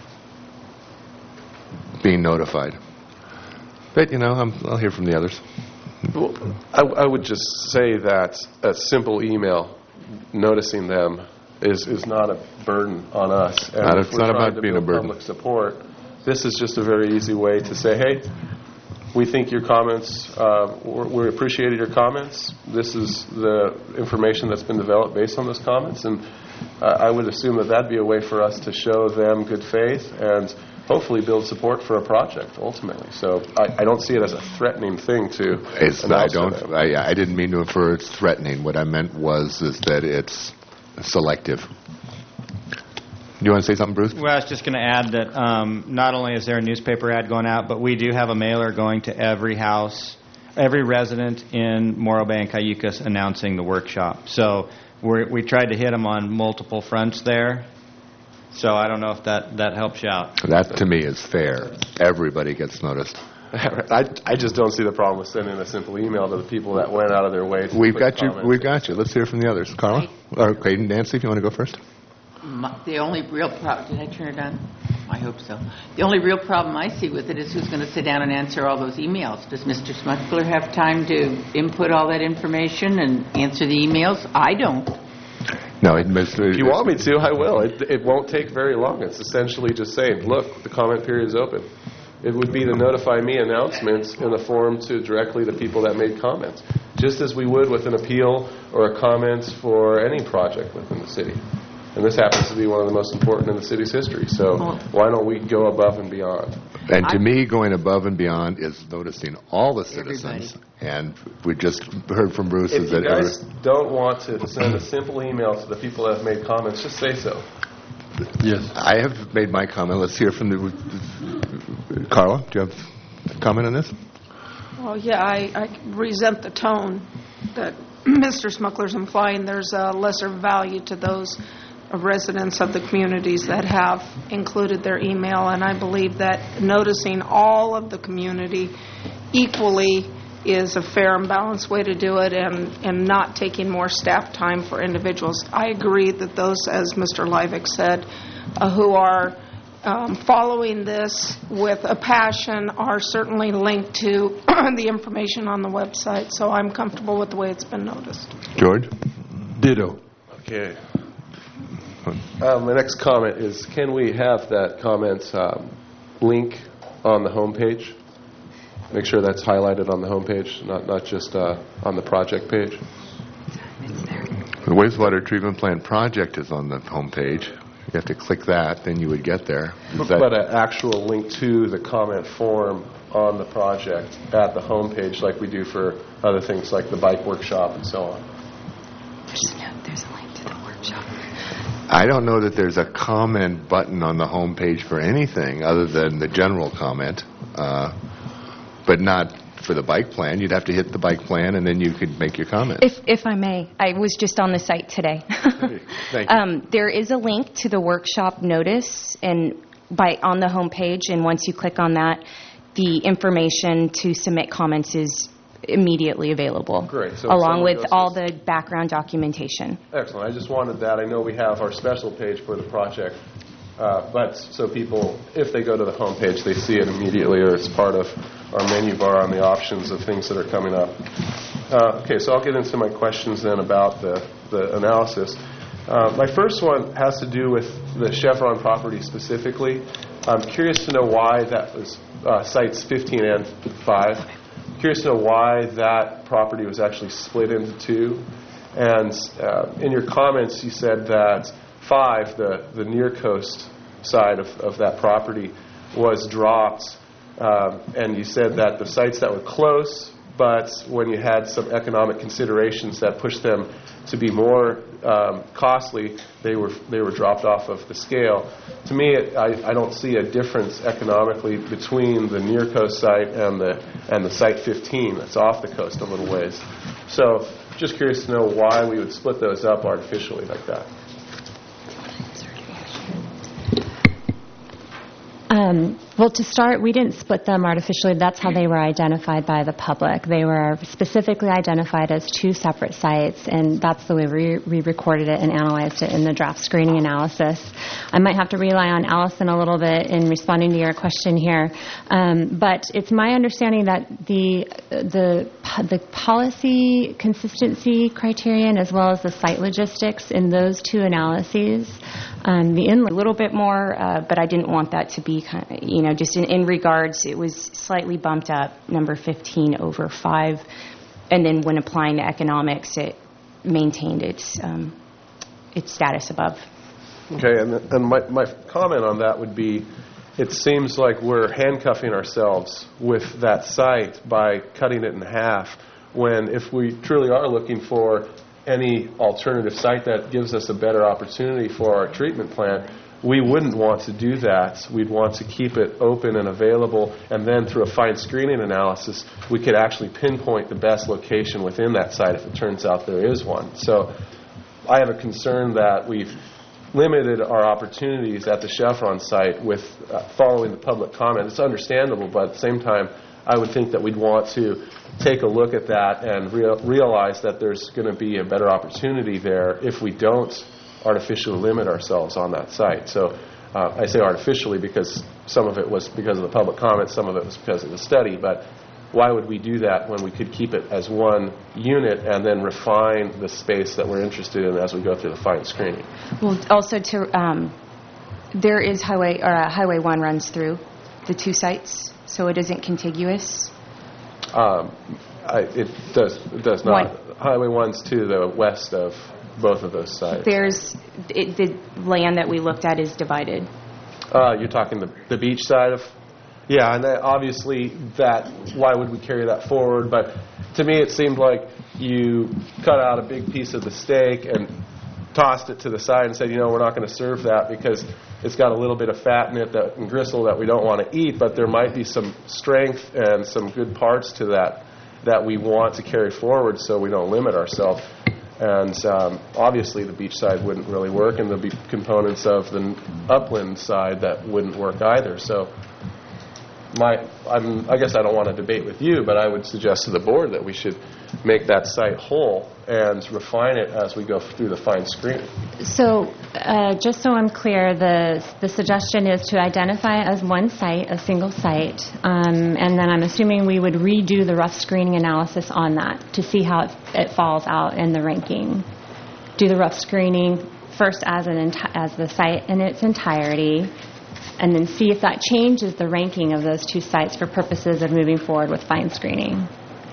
being notified. But you know, I'm, I'll hear from the others. Well, I, I would just say that a simple email noticing them is, is not a burden on us. And Not, if it's we're not trying about to being a build burden. public support, this is just a very easy way to say, hey, we think your comments, uh, we appreciated your comments. This is the information that's been developed based on those comments. And uh, I would assume that that'd be a way for us to show them good faith and hopefully build support for a project ultimately. So I, I don't see it as a threatening thing to It's, I announce to don't. them. I, I didn't mean to infer it's threatening. What I meant was is that it's selective. Do you want to say something, Bruce? Well, I was just going to add that um, not only is there a newspaper ad going out, but we do have a mailer going to every house, every resident in Morro Bay and Cayucas announcing the workshop. So we're, we tried to hit them on multiple fronts there. So I don't know if that, that helps you out. That, to me, is fair. Everybody gets noticed. I, I just don't see the problem with sending a simple email to the people that went out of their way to We've put got you. comments. We've got you. Let's hear from the others. Carla? Or okay, Nancy, if you want to go first. My, the only real problem, did I turn it on? I hope so. The only real problem I see with it is who's going to sit down and answer all those emails. Does Mister Smuckler have time to input all that information and answer the emails? I don't. No, it, Mister If you want me to, I will. It, it won't take very long. It's essentially just saying, look, the comment period is open. It would be the notify me announcements in the form to directly the people that made comments, just as we would with an appeal or a comment for any project within the city. And this happens to be one of the most important in the city's history. So why don't we go above and beyond? And to me, going above and beyond is noticing all the citizens. Everybody. And we just heard from Bruce if is you that guys don't want to send a simple email to the people that have made comments, just say so. Yes. I have made my comment. Let's hear from the... Carla, do you have a comment on this? Well, yeah, I, I resent the tone that Mister Smuckler's implying. There's a lesser value to those residents of the communities that have included their email, and I believe that noticing all of the community equally is a fair and balanced way to do it, and, and not taking more staff time for individuals. I agree that those, as Mister Livick said, uh, who are um, following this with a passion are certainly linked to the information on the website, so I'm comfortable with the way it's been noticed. George? Ditto. Okay. Um, my next comment is, can we have that comment um, link on the homepage? Make sure that's highlighted on the homepage, not not just uh, on the project page. The wastewater treatment plant project is on the homepage. You have to click that, then you would get there. But, but an actual link to the comment form on the project at the homepage, like we do for other things like the bike workshop and so on. There's, no, there's a link to the workshop. I don't know that there's a comment button on the homepage for anything other than the general comment, uh, but not for the bike plan. You'd have to hit the bike plan, and then you could make your comment. If, if I may, I was just on the site today. Thank you. Um, there is a link to the workshop notice and by on the homepage, and once you click on that, the information to submit comments is immediately available. Great. So along with goes all this. the background documentation. Excellent. I just wanted that. I know we have our special page for the project, uh, but so people, if they go to the homepage, they see it immediately, or it's part of our menu bar on the options of things that are coming up. Uh, okay, so I'll get into my questions then about the, the analysis. Uh, my first one has to do with the Chevron property specifically. I'm curious to know why that was uh, sites fifteen and five. Curious to know why that property was actually split into two. And uh, in your comments, you said that five, the, the near coast side of, of that property, was dropped. Um, and you said that the sites that were close, but when you had some economic considerations that pushed them to be more um, costly, they were they were dropped off of the scale. To me, it, I, I don't see a difference economically between the near coast site and the and the site fifteen that's off the coast a little ways. So, just curious to know why we would split those up artificially like that. Um, well, to start, we didn't split them artificially. That's how they were identified by the public. They were specifically identified as two separate sites, and that's the way we, we recorded it and analyzed it in the draft screening analysis. I might have to rely on Allison a little bit in responding to your question here, um, but it's my understanding that the the the policy consistency criterion as well as the site logistics in those two analyses, um, the inlet a little bit more, uh, but I didn't want that to be, kind of, you know, just in, in regards, it was slightly bumped up, number fifteen over five, and then when applying to economics, it maintained its um, its status above. Okay, and, and my, my comment on that would be, it seems like we're handcuffing ourselves with that site by cutting it in half, when if we truly are looking for any alternative site that gives us a better opportunity for our treatment plant, we wouldn't want to do that. We'd want to keep it open and available, and then through a fine screening analysis, we could actually pinpoint the best location within that site if it turns out there is one. So I have a concern that we've limited our opportunities at the Chevron site with uh, following the public comment. It's understandable, but at the same time, I would think that we'd want to take a look at that and rea- realize that there's going to be a better opportunity there if we don't artificially limit ourselves on that site. So Uh, I say artificially because some of it was because of the public comments, some of it was because of the study, but why would we do that when we could keep it as one unit and then refine the space that we're interested in as we go through the fine screening? Well, also to um, there is highway or uh, Highway one runs through the two sites, so it isn't contiguous. Um, I, it does it does not. One. Highway one's to the west of both of those sites. There's it, the land that we looked at is divided. Uh, you're talking the the beach side of. Yeah, and that, obviously that, why would we carry that forward? But to me it seemed like you cut out a big piece of the steak and tossed it to the side and said, you know, we're not going to serve that because it's got a little bit of fat in it that, and gristle that we don't want to eat, but there might be some strength and some good parts to that that we want to carry forward so we don't limit ourselves. And um, obviously the beach side wouldn't really work, and there'll be components of the upland side that wouldn't work either. So My, I'm, I guess I don't want to debate with you, but I would suggest to the board that we should make that site whole and refine it as we go through the fine screening. So uh, just so I'm clear, the the suggestion is to identify it as one site, a single site, um, and then I'm assuming we would redo the rough screening analysis on that to see how it, it falls out in the ranking. Do the rough screening first as an enti- as the site in its entirety, and then see if that changes the ranking of those two sites for purposes of moving forward with fine screening.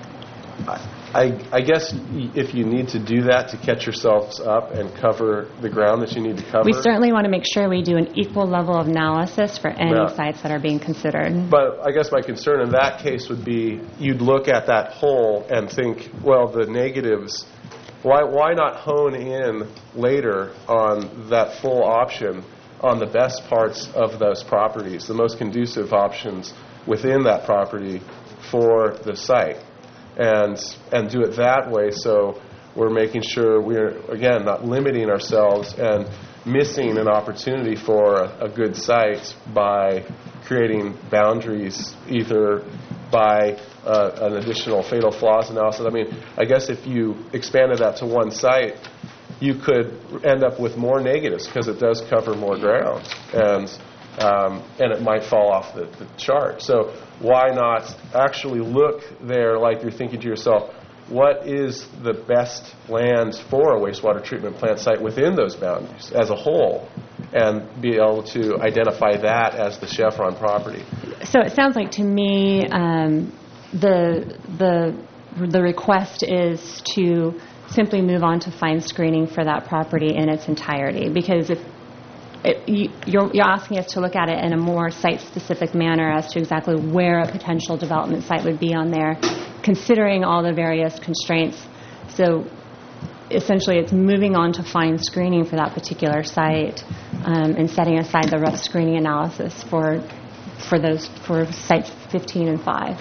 I, I guess if you need to do that to catch yourselves up and cover the ground that you need to cover. We certainly want to make sure we do an equal level of analysis for any Yeah. sites that are being considered. But I guess my concern in that case would be you'd look at that whole and think, well, the negatives, why why not hone in later on that full option on the best parts of those properties, the most conducive options within that property for the site, and and do it that way so we're making sure we're, again, not limiting ourselves and missing an opportunity for a, a good site by creating boundaries either by uh, an additional fatal flaws analysis. I mean, I guess if you expanded that to one site, you could end up with more negatives because it does cover more ground, and um, and it might fall off the, the chart. So why not actually look there like you're thinking to yourself, what is the best land for a wastewater treatment plant site within those boundaries as a whole, and be able to identify that as the Chevron property. So it sounds like to me um, the the the request is to simply move on to fine screening for that property in its entirety, because if it, you, you're, you're asking us to look at it in a more site-specific manner as to exactly where a potential development site would be on there, considering all the various constraints. So essentially it's moving on to fine screening for that particular site, um, and setting aside the rough screening analysis for for those for sites fifteen and five.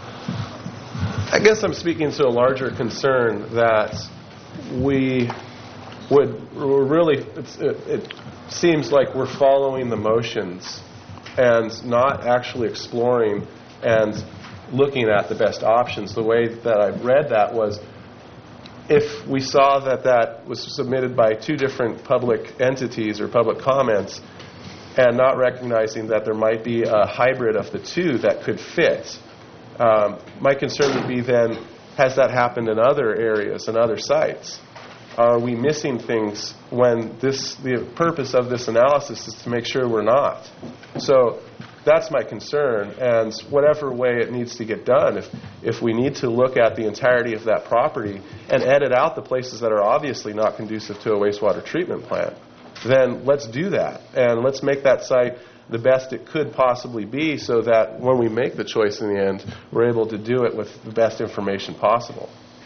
I guess I'm speaking to a larger concern that we would really, it's, it, it seems like we're following the motions and not actually exploring and looking at the best options. The way that I read that was, if we saw that that was submitted by two different public entities or public comments and not recognizing that there might be a hybrid of the two that could fit, Um, my concern would be then, has that happened in other areas and other sites? Are we missing things when this the purpose of this analysis is to make sure we're not? So that's my concern, and whatever way it needs to get done, if if we need to look at the entirety of that property and edit out the places that are obviously not conducive to a wastewater treatment plant, then let's do that, and let's make that site the best it could possibly be so that when we make the choice in the end, we're able to do it with the best information possible.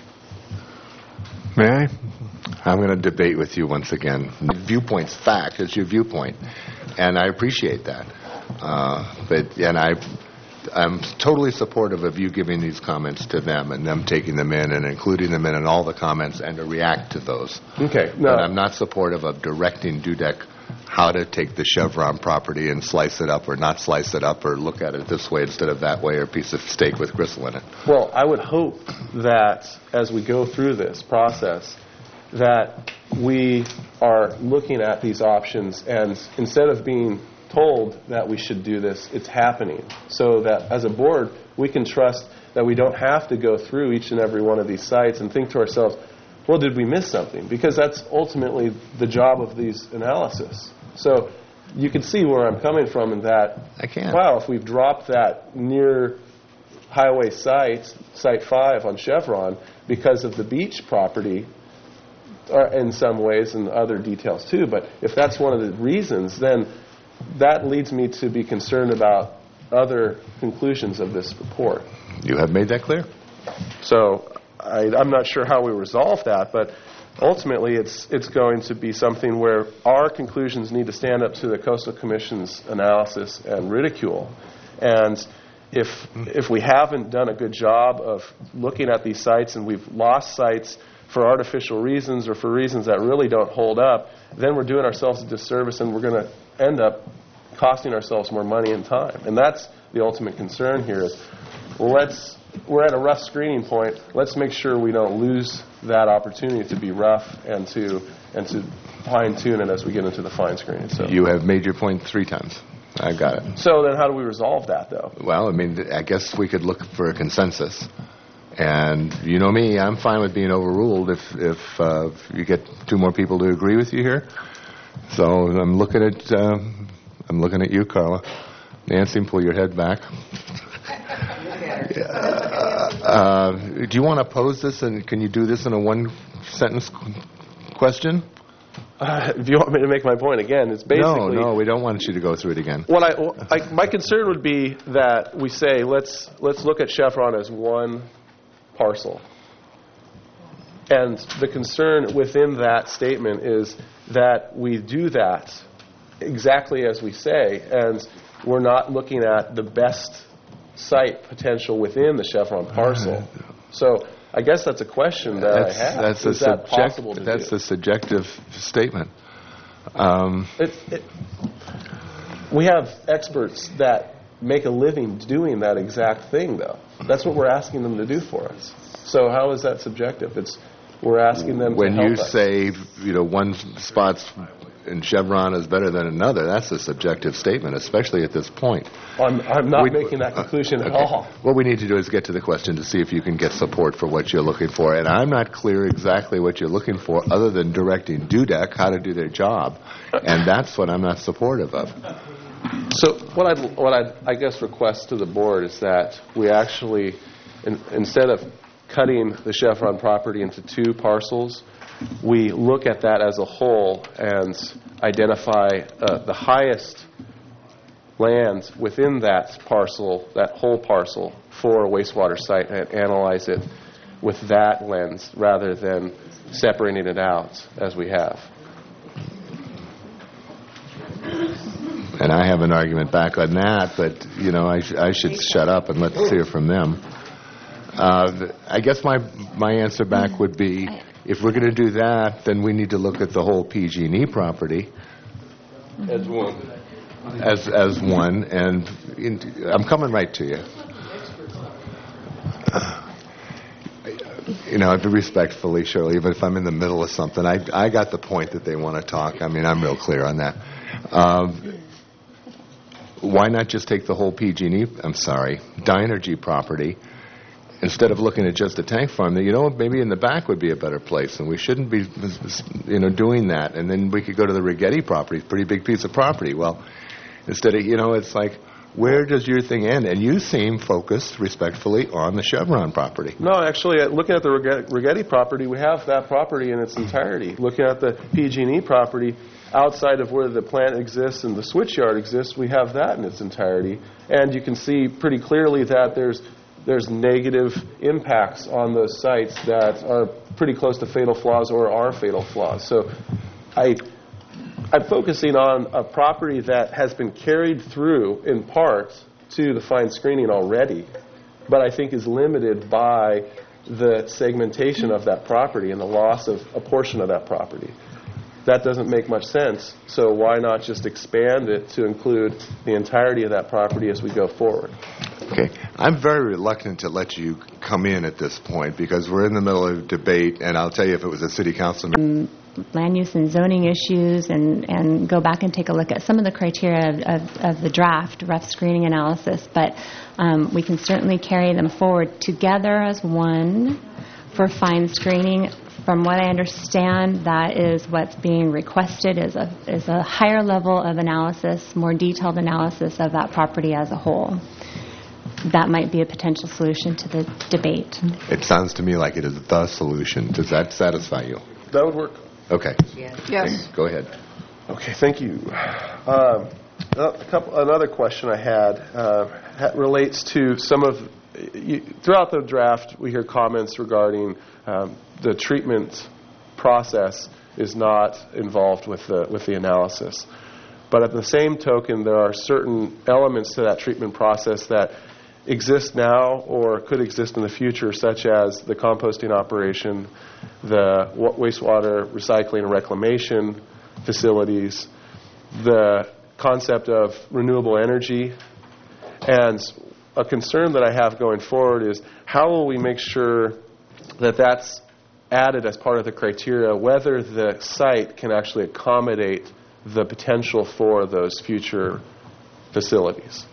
May I? I'm going to debate with you once again. Viewpoint's fact. It's your viewpoint, and I appreciate that. Uh, but and I, I'm totally supportive of you giving these comments to them and them taking them in and including them in, in all the comments and to react to those. Okay. No. But I'm not supportive of directing D U D E C how to take the Chevron property and slice it up or not slice it up or look at it this way instead of that way, or a piece of steak with gristle in it. Well, I would hope that as we go through this process, that we are looking at these options, and instead of being told that we should do this, it's happening. So that as a board, we can trust that we don't have to go through each and every one of these sites and think to ourselves, well, did we miss something? Because that's ultimately the job of these analysis. So you can see where I'm coming from in that, I can. wow, if we've dropped that near highway site, Site five on Chevron, because of the beach property, or in some ways, and other details too, but if that's one of the reasons, then that leads me to be concerned about other conclusions of this report. You have made that clear. So I, I'm not sure how we resolve that, but ultimately it's it's going to be something where our conclusions need to stand up to the Coastal Commission's analysis and ridicule. And if if we haven't done a good job of looking at these sites and we've lost sites for artificial reasons or for reasons that really don't hold up, then we're doing ourselves a disservice and we're going to end up costing ourselves more money and time. And that's the ultimate concern here is, well, let's, we're at a rough screening point. Let's make sure we don't lose that opportunity to be rough and to and to fine-tune it as we get into the fine screening. So You have made your point three times. I got it. So then how do we resolve that, though? Well, I mean, I guess we could look for a consensus. And you know me, I'm fine with being overruled if if, uh, if you get two more people to agree with you here. So I'm looking at um, I'm looking at you, Carla. Nancy, pull your head back. uh, uh, do you want to pose this, and can you do this in a one-sentence question? Uh, if you want me to make my point again, it's basically... No, no, we don't want you to go through it again. What I, I, my concern would be that we say, let's let's look at Chevron as one parcel. And the concern within that statement is that we do that exactly as we say, and we're not looking at the best site potential within the Chevron parcel. So I guess that's a question that that's, I have. That's is a that subject, possible to That's do? a subjective statement. Um, it, it, we have experts that make a living doing that exact thing, though. That's what we're asking them to do for us. So how is that subjective? It's we're asking them when to help you us. say, you know, one spot's in Chevron is better than another, that's a subjective statement, especially at this point. I'm, I'm not We- making that conclusion uh, at okay. all. What we need to do is get to the question to see if you can get support for what you're looking for. And I'm not clear exactly what you're looking for other than directing D U D E C how to do their job. And that's what I'm not supportive of. So what I'd, what I'd, I guess, request to the board is that we actually, in, instead of cutting the Chevron property into two parcels, we look at that as a whole and identify uh, the highest land within that parcel, that whole parcel, for a wastewater site and analyze it with that lens rather than separating it out as we have. And I have an argument back on that, but, you know, I, sh- I should shut up and let's hear from them. Uh, I guess my my answer back would be, if we're going to do that, then we need to look at the whole P G and E property As one. as as one. And in, I'm coming right to you. You know, respectfully, Shirley, even if I'm in the middle of something, I I got the point that they want to talk. I mean, I'm real clear on that. Um, why not just take the whole P G and E, I'm sorry, Dynergy property, instead of looking at just a tank farm? You know, maybe in the back would be a better place, and we shouldn't be, you know, doing that. And then we could go to the Rigetti property, pretty big piece of property. Well, instead of, you know, it's like, where does your thing end? And you seem focused, respectfully, on the Chevron property. No, actually, uh, looking at the Rigetti, Rigetti property, we have that property in its entirety. Looking at the P G and E property, outside of where the plant exists and the switchyard exists, we have that in its entirety. And you can see pretty clearly that there's there's negative impacts on those sites that are pretty close to fatal flaws or are fatal flaws. So I, I'm focusing on a property that has been carried through, in part, to the fine screening already, but I think is limited by the segmentation of that property and the loss of a portion of that property. that doesn't make much sense. So why not just expand it to include the entirety of that property as we go forward? Okay. I'm very reluctant to let you come in at this point because we're in the middle of debate, and I'll tell you, if it was a city councilman... land use and zoning issues and, and go back and take a look at some of the criteria of, of, of the draft rough screening analysis, but um, we can certainly carry them forward together as one for fine screening. From what I understand, that is what's being requested is a, is a higher level of analysis, more detailed analysis of that property as a whole. That might be a potential solution to the debate. It sounds to me like it is the solution. Does that satisfy you? That would work. Okay. Yes. Go ahead. Okay, thank you. Um, a couple, another question I had uh, ha- relates to some of, you, throughout the draft, we hear comments regarding um, the treatment process is not involved with the, with the analysis. But at the same token, there are certain elements to that treatment process that exist now or could exist in the future, such as the composting operation, the wastewater recycling and reclamation facilities, the concept of renewable energy. And a concern that I have going forward is how will we make sure that that's added as part of the criteria, whether the site can actually accommodate the potential for those future facilities.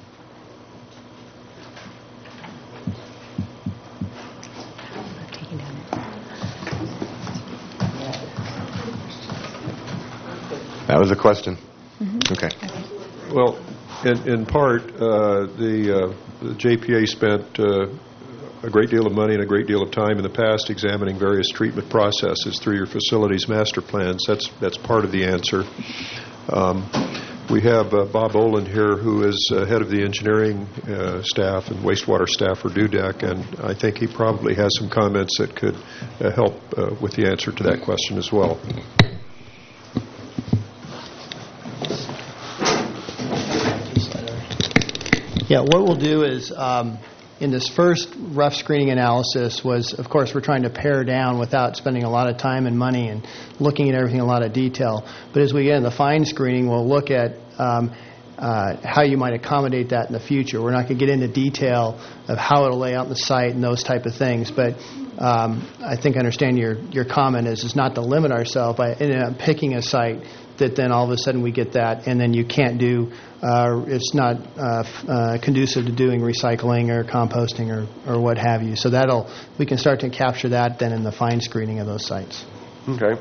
That was a question. Mm-hmm. Okay. Well, in, in part, uh, the, uh, the J P A spent uh, a great deal of money and a great deal of time in the past examining various treatment processes through your facilities master plans. That's that's part of the answer. Um, we have uh, Bob Olin here, who is uh, head of the engineering uh, staff and wastewater staff for D U D E C, and I think he probably has some comments that could uh, help uh, with the answer to that question as well. Yeah, what we'll do is, um, in this first rough screening analysis was, of course, we're trying to pare down without spending a lot of time and money and looking at everything in a lot of detail. But as we get in the fine screening, we'll look at um, uh, how you might accommodate that in the future. We're not going to get into detail of how it'll lay out in the site and those type of things. But um, I think I understand your, your comment is, is not to limit ourselves by uh, picking a site that then all of a sudden we get that, and then you can't do, uh, it's not uh, f- uh, conducive to doing recycling or composting or, or what have you. So that'll, we can start to capture that then in the fine screening of those sites. Okay.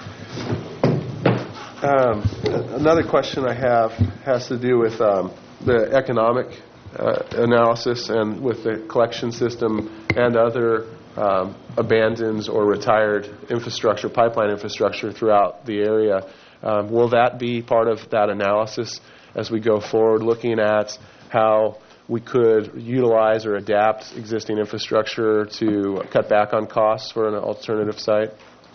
Um, another question I have has to do with um, the economic uh, analysis and with the collection system and other um, abandoned or retired infrastructure, pipeline infrastructure throughout the area. Um, will that be part of that analysis as we go forward, looking at how we could utilize or adapt existing infrastructure to cut back on costs for an alternative site?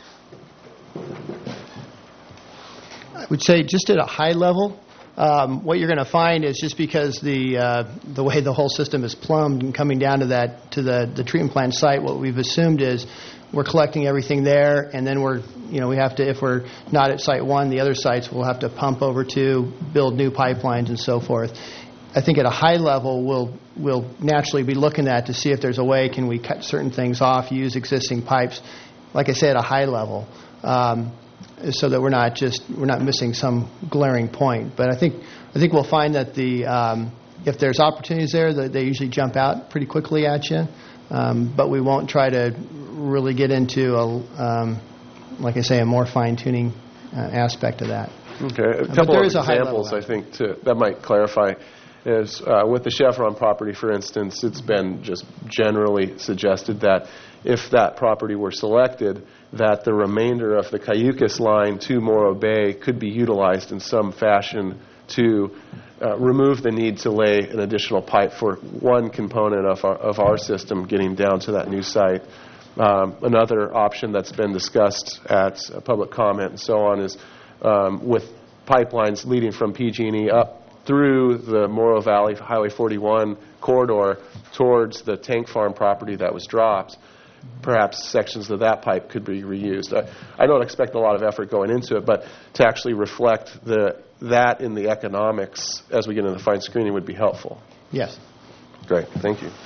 I would say just at a high level, um, what you're going to find is just because the uh, the way the whole system is plumbed and coming down to that to the, the treatment plant site, what we've assumed is we're collecting everything there, and then we're, you know, we have to, if we're not at site one, the other sites we'll have to pump over to, build new pipelines and so forth. I think at a high level, we'll we'll naturally be looking at to see if there's a way, can we cut certain things off, use existing pipes, like I say, at a high level, um, so that we're not just, we're not missing some glaring point. But I think I think we'll find that the um, if there's opportunities there, that they usually jump out pretty quickly at you. Um, but we won't try to really get into, a, um, like I say, a more fine-tuning uh, aspect of that. Okay. A But couple there of is a high level examples, I think, to, that might clarify, is uh, with the Chevron property, for instance, it's been just generally suggested that if that property were selected, that the remainder of the Cayucas line to Morro Bay could be utilized in some fashion to uh, remove the need to lay an additional pipe for one component of our, of our system getting down to that new site. Um, another option that's been discussed at uh, public comment and so on is um, with pipelines leading from P G and E up through the Morro Valley Highway forty-one corridor towards the tank farm property that was dropped, perhaps sections of that pipe could be reused. I, I don't expect a lot of effort going into it, but to actually reflect the that in the economics as we get into the fine screening would be helpful. Yes. Great. Thank you.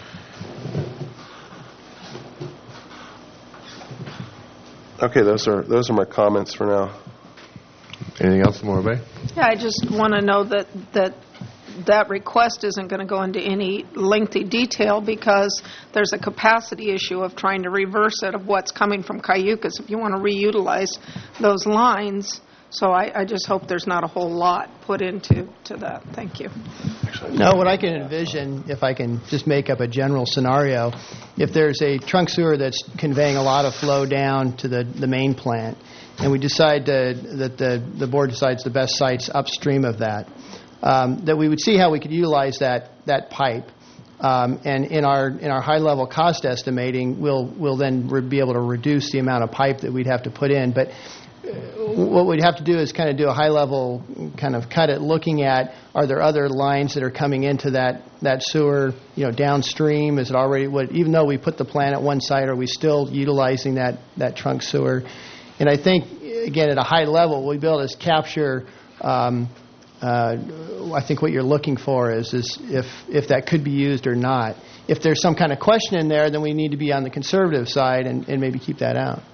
Okay, those are those are my comments for now. Anything else, Morbe? Yeah, I just want to know that that that request isn't going to go into any lengthy detail because there's a capacity issue of trying to reverse it of what's coming from Cayucas if you want to reutilize those lines. So I, I just hope there's not a whole lot put into to that. Thank you. No, what I can envision, if I can just make up a general scenario, if there's a trunk sewer that's conveying a lot of flow down to the, the main plant, and we decide to, that the, the board decides the best sites upstream of that, um, that we would see how we could utilize that, that pipe. Um, and in our in our high-level cost estimating, we'll, we'll then re- be able to reduce the amount of pipe that we'd have to put in. But what we'd have to do is kind of do a high-level kind of cut at looking at, are there other lines that are coming into that, that sewer, you know, downstream? Is it already, what, even though we put the plant at one site, are we still utilizing that, that trunk sewer? And I think, again, at a high level, we'll be able to capture, um, uh, I think what you're looking for is, is if, if that could be used or not. If there's some kind of question in there, then we need to be on the conservative side and, and maybe keep that out.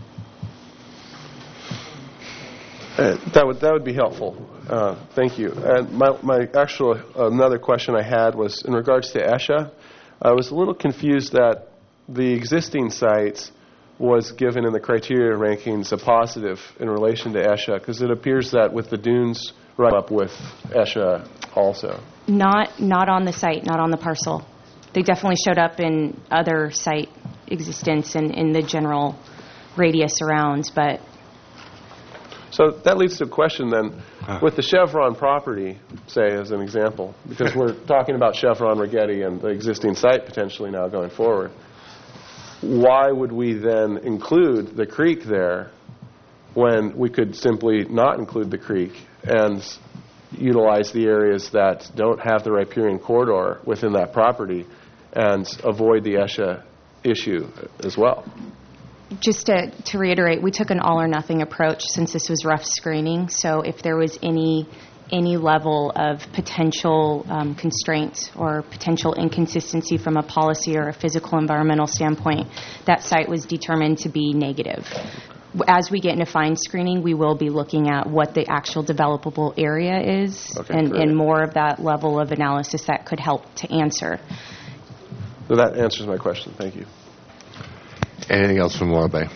Uh, that would that would be helpful. Uh, thank you. And my my actual uh, another question I had was in regards to ESHA. I was a little confused that the existing sites was given in the criteria rankings a positive in relation to ESHA because it appears that with the dunes right up with ESHA also. Not not on the site, not on the parcel. They definitely showed up in other site existence and in the general radius around, but. So that leads to a question then, with the Chevron property, say, as an example, because we're talking about Chevron, Rigetti, and the existing site potentially now going forward, why would we then include the creek there when we could simply not include the creek and utilize the areas that don't have the riparian corridor within that property and avoid the ESHA issue as well? Just to, to reiterate, we took an all-or-nothing approach since this was rough screening. So if there was any any level of potential um, constraints or potential inconsistency from a policy or a physical environmental standpoint, that site was determined to be negative. As we get into fine screening, we will be looking at what the actual developable area is okay, and, and more of that level of analysis that could help to answer. So that answers my question. Thank you. Anything else from Laura Bay?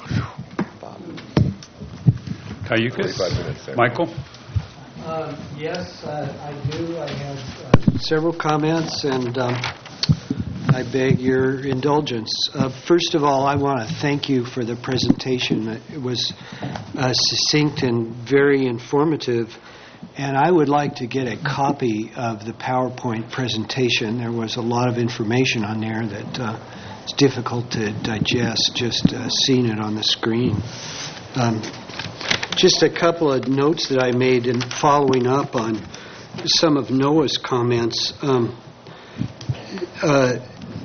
Cayucas? Michael? Um, yes, uh, I do. I have uh, several comments, and um, I beg your indulgence. Uh, first of all, I want to thank you for the presentation. It was uh, succinct and very informative, and I would like to get a copy of the PowerPoint presentation. There was a lot of information on there that uh, it's difficult to digest just uh, seeing it on the screen. Um, just a couple of notes that I made in following up on some of Noah's comments. Um, uh,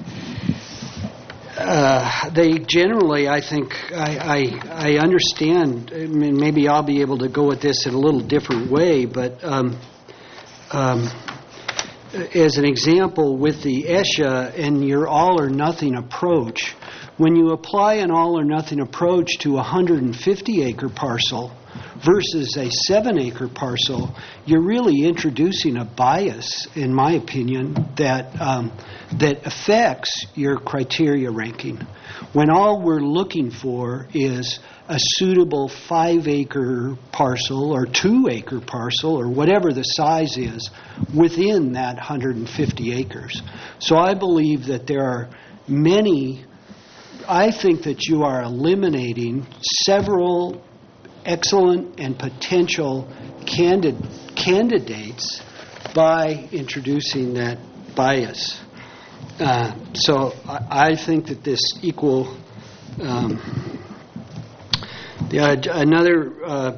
uh, they generally, I think, I, I, I understand, I mean, maybe I'll be able to go at this in a little different way, but um, um, as an example, with the ESHA and your all-or-nothing approach, when you apply an all-or-nothing approach to a one hundred fifty acre parcel versus a seven acre parcel, you're really introducing a bias, in my opinion, that um, that affects your criteria ranking. When all we're looking for is a suitable five acre parcel or two acre parcel or whatever the size is within that one hundred fifty acres. So I believe that there are many, I think that you are eliminating several excellent and potential candid- candidates by introducing that bias. Uh, so I, I think that this equal... Um, the, uh, another uh,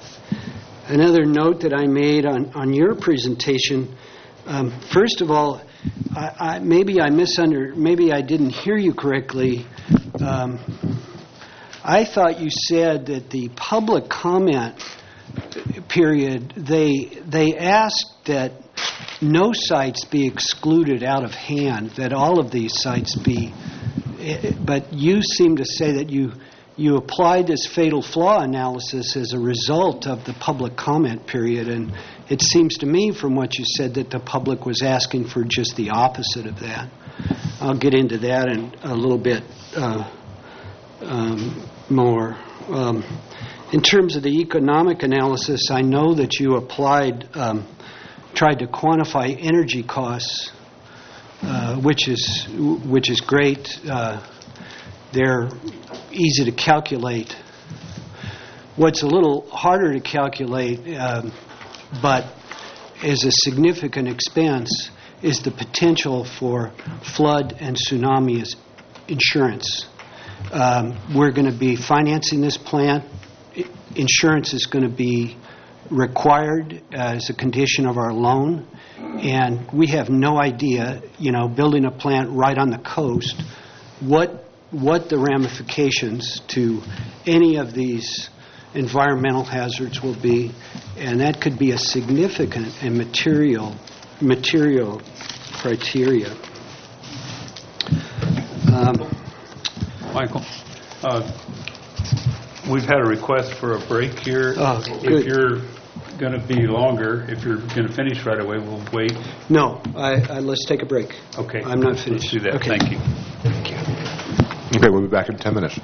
another note that I made on, on your presentation, um, first of all, I, I, maybe I misunder, maybe I didn't hear you correctly. Um, I thought you said that the public comment period, they they asked that no sites be excluded out of hand, that all of these sites be. But you seem to say that you you applied this fatal flaw analysis as a result of the public comment period, and it seems to me from what you said that the public was asking for just the opposite of that. I'll get into that in a little bit uh, um, more. Um, in terms of the economic analysis, I know that you applied, um, tried to quantify energy costs, uh, which is which is great. Uh, they're easy to calculate. What's a little harder to calculate, um, but is a significant expense, is the potential for flood and tsunami insurance. Um, we're going to be financing this plant. Insurance is going to be required as a condition of our loan, and we have no idea, you know, building a plant right on the coast, what what the ramifications to any of these environmental hazards will be, and that could be a significant and material material criteria. Um, Michael, uh, we've had a request for a break here. Oh, if good. you're going to be longer, if you're going to finish right away, we'll wait. No, I, I, let's take a break. Okay. I'm not finished. Let's do that. Okay. Thank you. Thank you. Okay, we'll be back in ten minutes.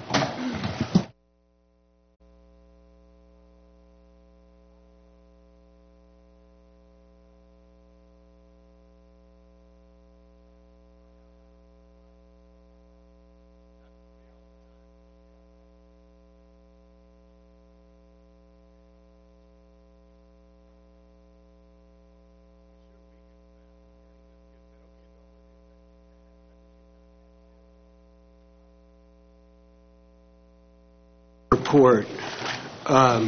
Report. Um,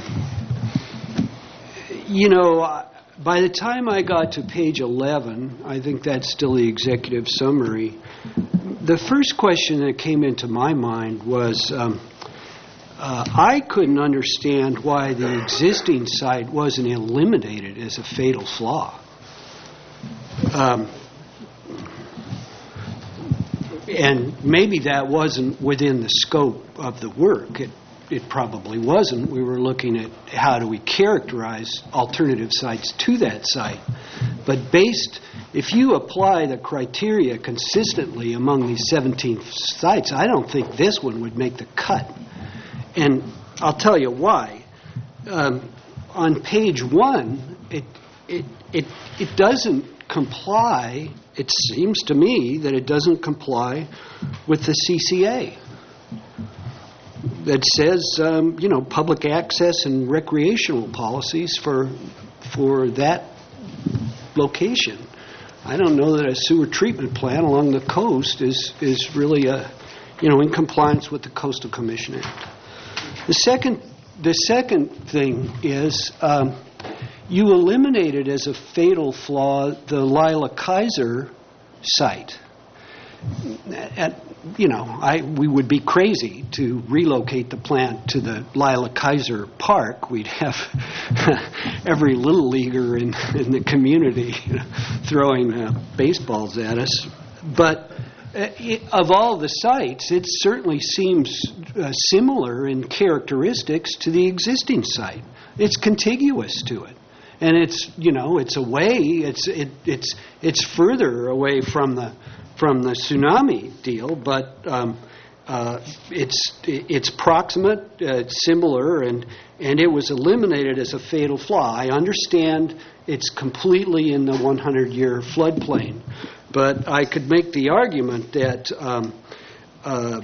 you know, by the time I got to page eleven, I think that's still the executive summary, the first question that came into my mind was um, uh, I couldn't understand why the existing site wasn't eliminated as a fatal flaw. Um, and maybe that wasn't within the scope of the work. It It probably wasn't. We were looking at how do we characterize alternative sites to that site. But based, if you apply the criteria consistently among these seventeen sites, I don't think this one would make the cut. And I'll tell you why. Um, on page one, it, it, it, it doesn't comply, it seems to me that it doesn't comply with the C C A. That says, um, you know, public access and recreational policies for for that location. I don't know that a sewer treatment plant along the coast is is really a, you know, in compliance with the Coastal Commission Act. The second the second thing is um, you eliminated as a fatal flaw the Lila Kaiser site. At, you know, I we would be crazy to relocate the plant to the Lila Kaiser Park. We'd have every little leaguer in, in the community, you know, throwing uh, baseballs at us. But uh, it, of all the sites, it certainly seems uh, similar in characteristics to the existing site. It's contiguous to it. And it's, you know, it's away, it's it, it's it's further away from the from the tsunami deal, but um, uh, it's it's proximate, uh, it's similar, and and it was eliminated as a fatal flaw. I understand it's completely in the hundred-year floodplain, but I could make the argument that um, uh,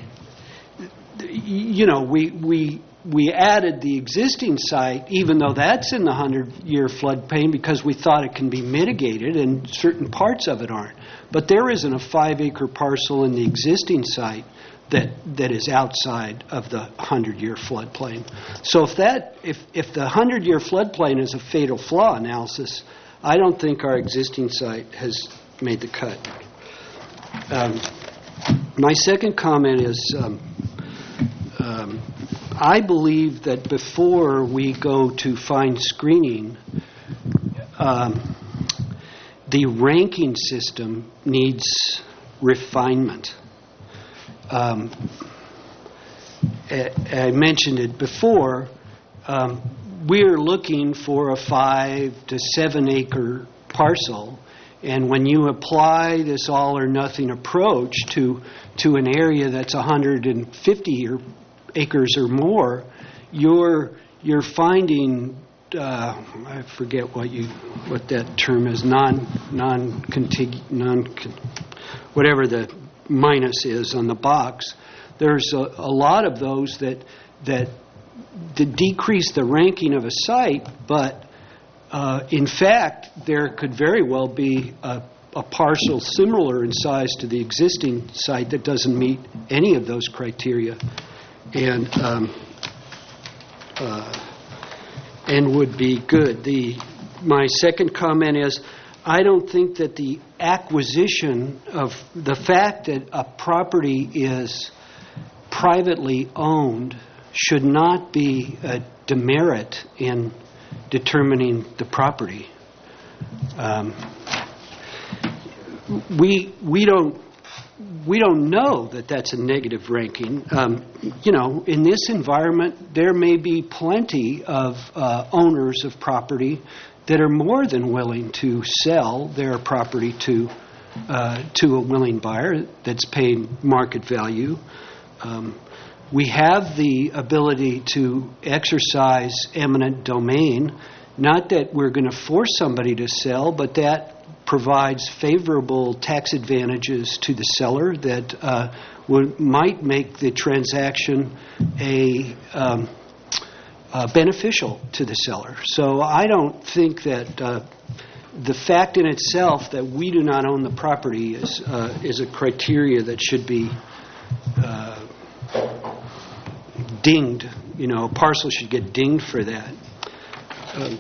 you know we we. We added the existing site, even though that's in the hundred-year floodplain, because we thought it can be mitigated, and certain parts of it aren't. But there isn't a five-acre parcel in the existing site that that is outside of the hundred-year floodplain. So if that, if if the hundred-year floodplain is a fatal flaw analysis, I don't think our existing site has made the cut. Um, my second comment is um, um, I believe that before we go to fine screening, um, the ranking system needs refinement. Um, I mentioned it before. Um, we're looking for a five to seven acre parcel, and when you apply this all or nothing approach to to an area that's one hundred fifty or acres or more, you're you're finding uh, I forget what you what that term is non non contig non whatever the minus is on the box. There's a, a lot of those that that to decrease the ranking of a site, but uh, in fact, there could very well be a, a parcel similar in size to the existing site that doesn't meet any of those criteria, and um, uh, and would be good. The my second comment is, I don't think that the acquisition of the fact that a property is privately owned should not be a demerit in determining the property. Um, we we don't we don't know that that's a negative ranking. Um, you know, in this environment, there may be plenty of uh, owners of property that are more than willing to sell their property to uh, to a willing buyer that's paying market value. Um, we have the ability to exercise eminent domain, not that we're going to force somebody to sell, but that provides favorable tax advantages to the seller that uh, would, might make the transaction a um, uh, beneficial to the seller. So I don't think that uh, the fact in itself that we do not own the property is uh, is a criteria that should be uh, dinged. You know, a parcel should get dinged for that. Um,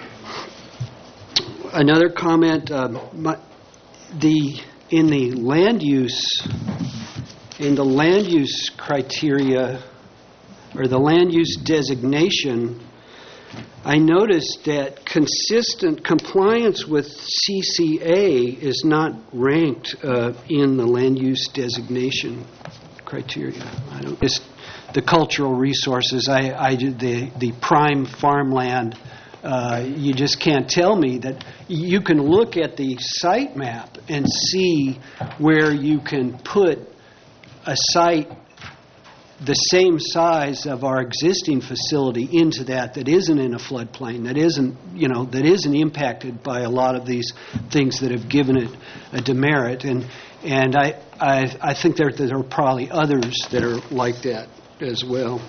another comment: um, my, the in the land use in the land use criteria or the land use designation, I noticed that consistent compliance with C C A is not ranked uh, in the land use designation criteria. I don't. Just the cultural resources. I, I did the the prime farmland. Uh, you just can't tell me that. You can look at the site map and see where you can put a site the same size of our existing facility into that that isn't in a floodplain, that isn't, you know, that isn't impacted by a lot of these things that have given it a demerit. And and I I, I think there, there are probably others that are like that as well.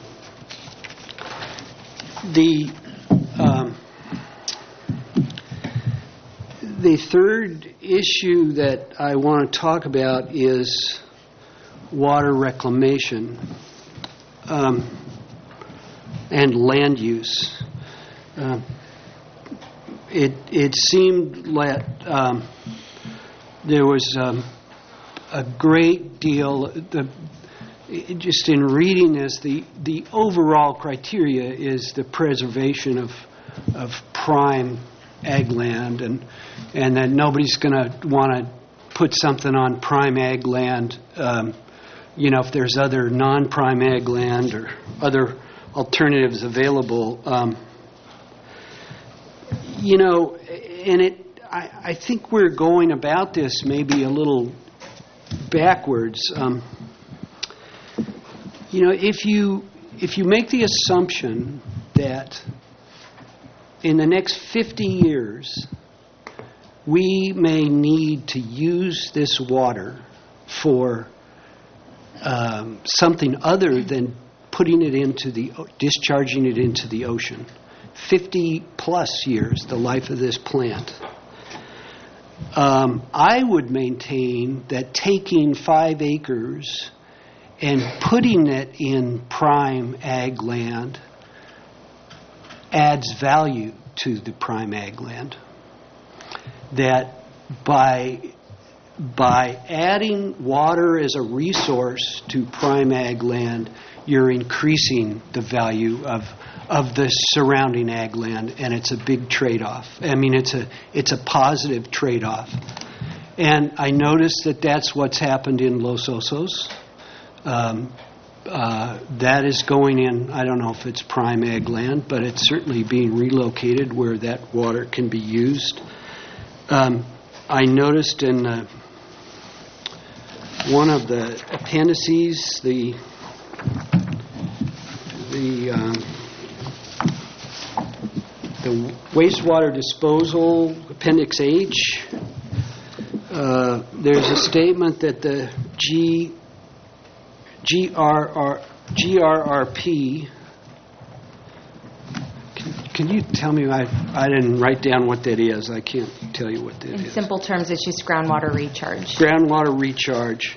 The um, the third issue that I want to talk about is water reclamation. Um, and land use. Uh, it it seemed that um, there was um, a great deal. The, it, just in reading this, the the overall criteria is the preservation of of prime ag land, and and that nobody's going to want to put something on prime ag land. Um, You know, if there's other non-prime ag land or other alternatives available, um, you know, and it, I, I think we're going about this maybe a little backwards. Um, you know, if you if you make the assumption that in the next fifty years we may need to use this water for Um, something other than putting it into the, discharging it into the ocean. fifty plus years, the life of this plant. Um, I would maintain that taking five acres and putting it in prime ag land adds value to the prime ag land. That by by adding water as a resource to prime ag land, you're increasing the value of of the surrounding ag land, and it's a big trade-off. I mean, it's a it's a positive trade-off. And I noticed that that's what's happened in Los Osos. Um, uh, that is going in, I don't know if it's prime ag land, but it's certainly being relocated where that water can be used. Um, I noticed in uh, one of the appendices, the the um, the wastewater disposal, Appendix H, uh, there's a statement that the G, GRR, GRRP, can, can you tell me, I, I didn't write down what that is. I can't tell you what that In is. simple terms, it's just groundwater recharge. Groundwater recharge.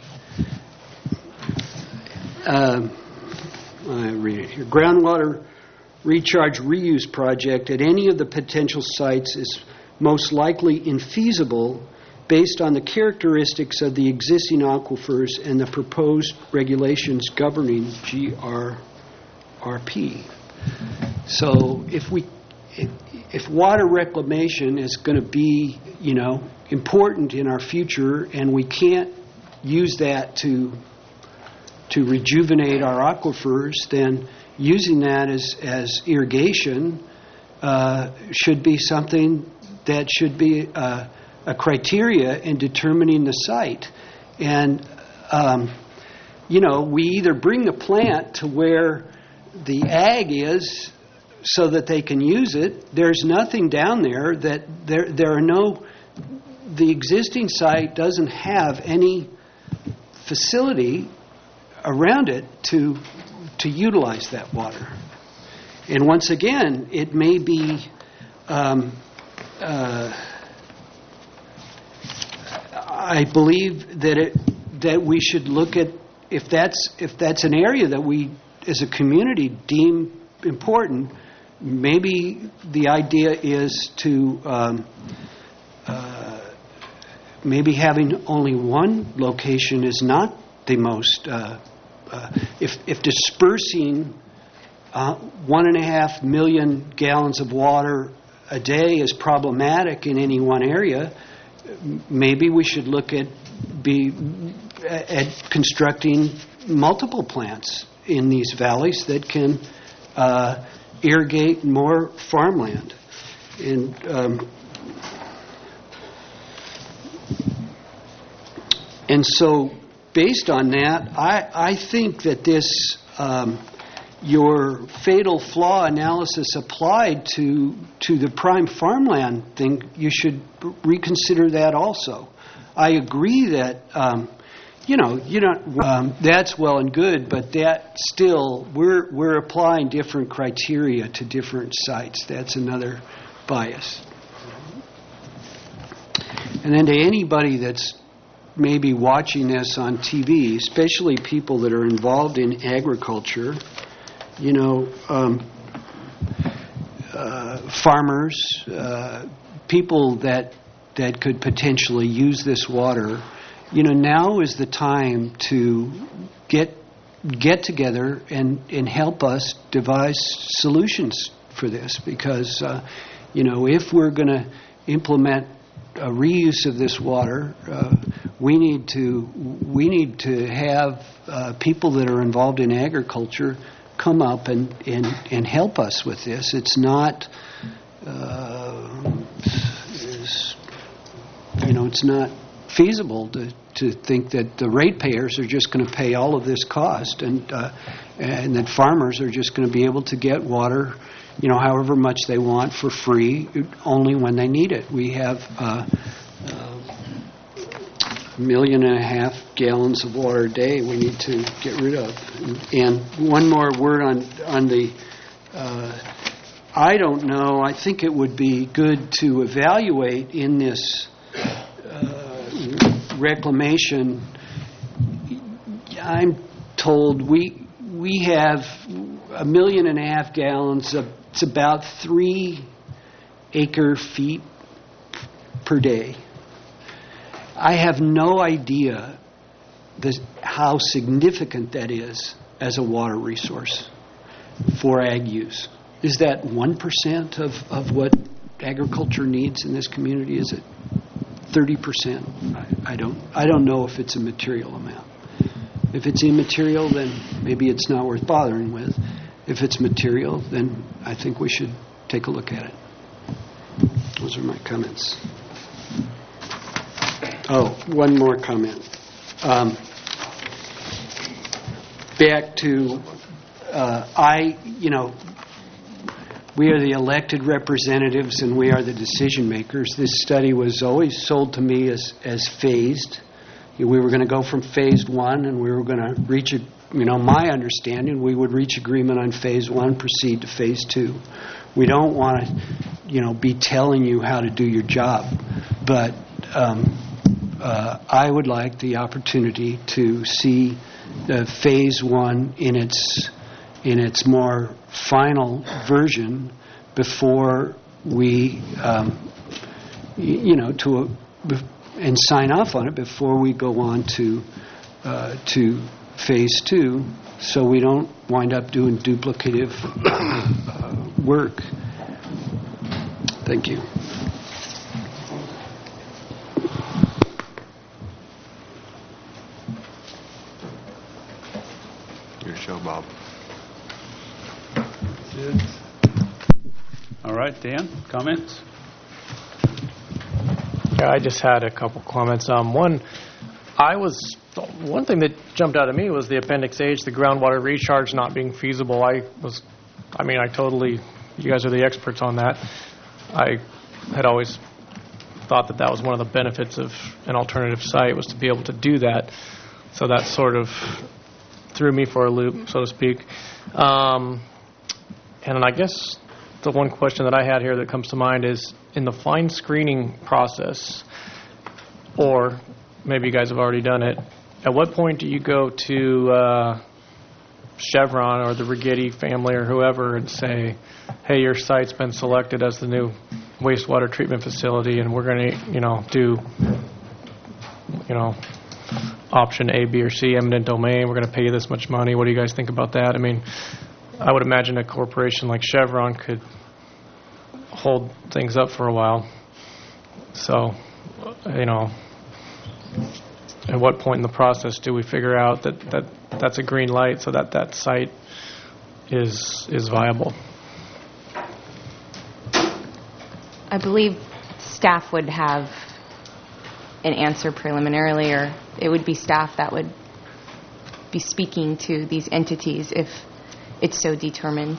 Um, I read it here. Groundwater recharge reuse project at any of the potential sites is most likely infeasible based on the characteristics of the existing aquifers and the proposed regulations governing G R R P. So if we if, if water reclamation is going to be, you know, important in our future, and we can't use that to to rejuvenate our aquifers, then using that as, as irrigation uh, should be something that should be uh, a criteria in determining the site. And, um, you know, we either bring the plant to where the ag is so that they can use it. There's nothing down there that there, there are no, the existing site doesn't have any facility around it to to utilize that water. And once again, it may be um, uh, I believe that it that we should look at if that's if that's an area that we as a community deem important, maybe the idea is to um, uh, maybe having only one location is not the most uh, Uh, if, if dispersing uh, one and a half million gallons of water a day is problematic in any one area, maybe we should look at be at constructing multiple plants in these valleys that can uh, irrigate more farmland. And um, and so. Based on that, I, I think that this, um, your fatal flaw analysis applied to to the prime farmland thing, you should reconsider that also. I agree that, um, you know, you don't, um, that's well and good, but that still, we're we're applying different criteria to different sites. That's another bias. And then to anybody that's maybe watching this on T V, especially people that are involved in agriculture, you know, um, uh, farmers, uh, people that that could potentially use this water, you know, now is the time to get get together and, and help us devise solutions for this, because, uh, you know, if we're going to implement a reuse of this water, uh, we need to we need to have uh, people that are involved in agriculture come up and, and, and help us with this. It's not, uh, it's, you know, it's not feasible to, to think that the ratepayers are just going to pay all of this cost, and uh, and that farmers are just going to be able to get water, you know, however much they want for free, only when they need it. We have uh, uh, a million and a half gallons of water a day we need to get rid of. And one more word on on the. Uh, I don't know. I think it would be good to evaluate in this uh, reclamation. I'm told we we have a million and a half gallons of. It's about three acre feet per day. I have no idea the, how significant that is as a water resource for ag use. Is that one percent of, of what agriculture needs in this community? Is it thirty percent? I, I don't I don't know if it's a material amount. If it's immaterial, then maybe it's not worth bothering with. If it's material, then I think we should take a look at it. Those are my comments. Oh, one more comment. Um, back to, uh, I, you know, we are the elected representatives and we are the decision makers. This study was always sold to me as, as phased. We were going to go from phase one and we were going to reach, a, you know, my understanding, we would reach agreement on phase one, proceed to phase two. We don't want to, you know, be telling you how to do your job, but um, uh, I would like the opportunity to see uh, phase one in its in its more final version before we, um, y- you know, to a, bef- and sign off on it before we go on to uh, to phase two, so we don't wind up doing duplicative uh, work. Thank you. Your show, Bob. All right, Dan, comments? Yeah, I just had a couple comments. Um, one, I was one thing that jumped out at me was the Appendix H, the groundwater recharge not being feasible. I was, I mean, I totally. You guys are the experts on that. I had always thought that that was one of the benefits of an alternative site was to be able to do that. So that sort of threw me for a loop, so to speak. Um, and I guess the one question that I had here that comes to mind is in the fine screening process, or maybe you guys have already done it, at what point do you go to uh, Chevron or the Rigetti family or whoever and say, hey, your site's been selected as the new wastewater treatment facility and we're going to, you know, do, you know, option A, B, or C, eminent domain, we're going to pay you this much money. What do you guys think about that? I mean, I would imagine a corporation like Chevron could hold things up for a while. So, you know, at what point in the process do we figure out that, that that's a green light so that that site is is viable? I believe staff would have an answer preliminarily, or it would be staff that would be speaking to these entities if it's so determined.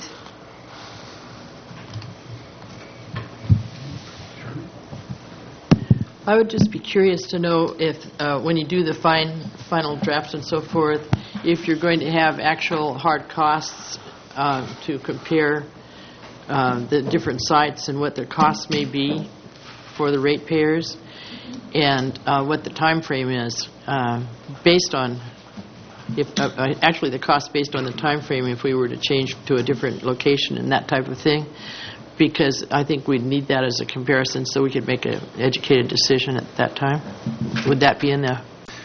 I would just be curious to know if, uh, when you do the fine, final drafts and so forth, if you're going to have actual hard costs uh, to compare uh, the different sites and what their costs may be for the ratepayers, and uh, what the time frame is uh, based on, if uh, uh, actually the cost based on the time frame if we were to change to a different location and that type of thing. Because I think we'd need that as a comparison so we could make an educated decision at that time. Would that be in the...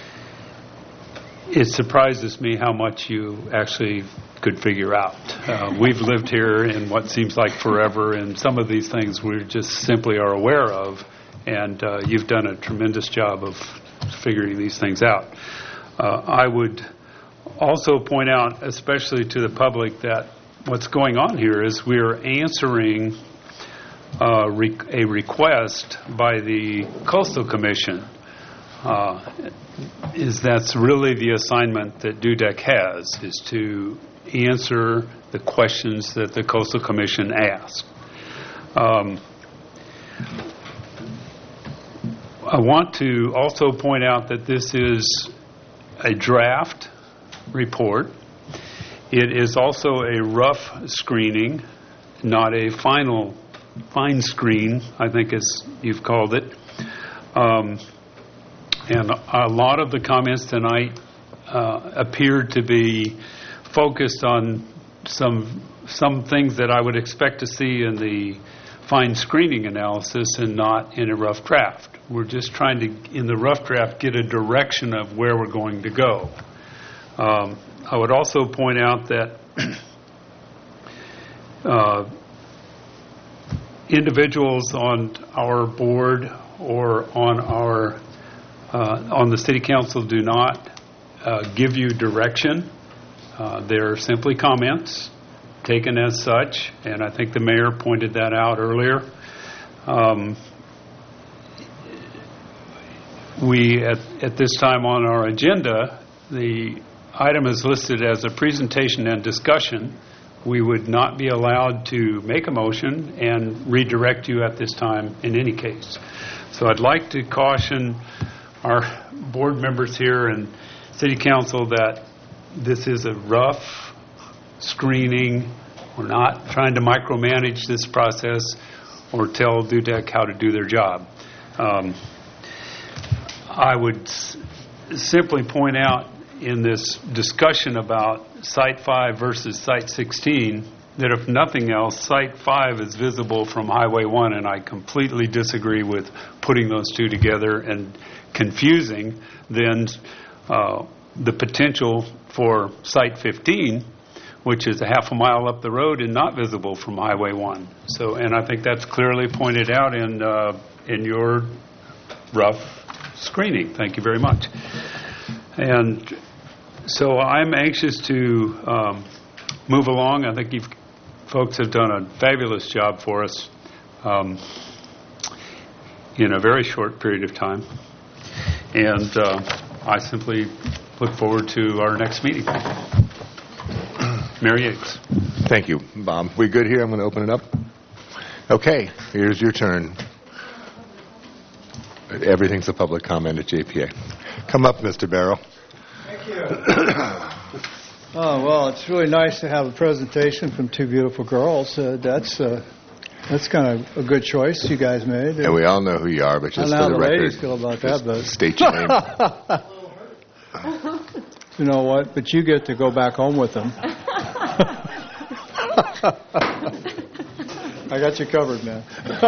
It surprises me how much you actually could figure out. Uh, we've lived here in what seems like forever, and some of these things we just simply are aware of, and uh, you've done a tremendous job of figuring these things out. Uh, I would also point out, especially to the public, that what's going on here is we're answering uh, re- a request by the Coastal Commission. Uh, is that's really the assignment that D U D E C has, is to answer the questions that the Coastal Commission asks. Um, I want to also point out that this is a draft report. It is also a rough screening, not a final fine screen, I think as you've called it. Um, and a lot of the comments tonight uh, appeared to be focused on some some things that I would expect to see in the fine screening analysis and not in a rough draft. We're just trying to, in the rough draft, get a direction of where we're going to go. Um, I would also point out that uh, individuals on our board or on our uh, on the city council do not uh, give you direction. Uh, they're simply comments taken as such, and I think the mayor pointed that out earlier. Um, we, at, at this time on our agenda, the item is listed as a presentation and discussion. We would not be allowed to make a motion and redirect you at this time in any case. So I'd like to caution our board members here and city council that this is a rough screening. We're not trying to micromanage this process or tell D U D E C how to do their job. Um, I would s- simply point out in this discussion about Site five versus Site sixteen that if nothing else, Site five is visible from Highway one, and I completely disagree with putting those two together and confusing then uh, the potential for Site fifteen, which is a half a mile up the road and not visible from Highway one. So, and I think that's clearly pointed out in uh, in your rough screening. Thank you very much. And so I'm anxious to um, move along. I think you folks have done a fabulous job for us um, in a very short period of time. And uh, I simply look forward to our next meeting. Mary Yates. Thank you, Bob. We good here? I'm going to open it up. Okay, here's your turn. Everything's a public comment at J P A. Come up, Mister Barrow. Thank you. Oh, well, it's really nice to have a presentation from two beautiful girls. Uh, that's uh, that's kind of a good choice you guys made. And we all know who you are, but just I for know the how the record, ladies feel about that, but state your name. You know what? But you get to go back home with them. I got you covered, man.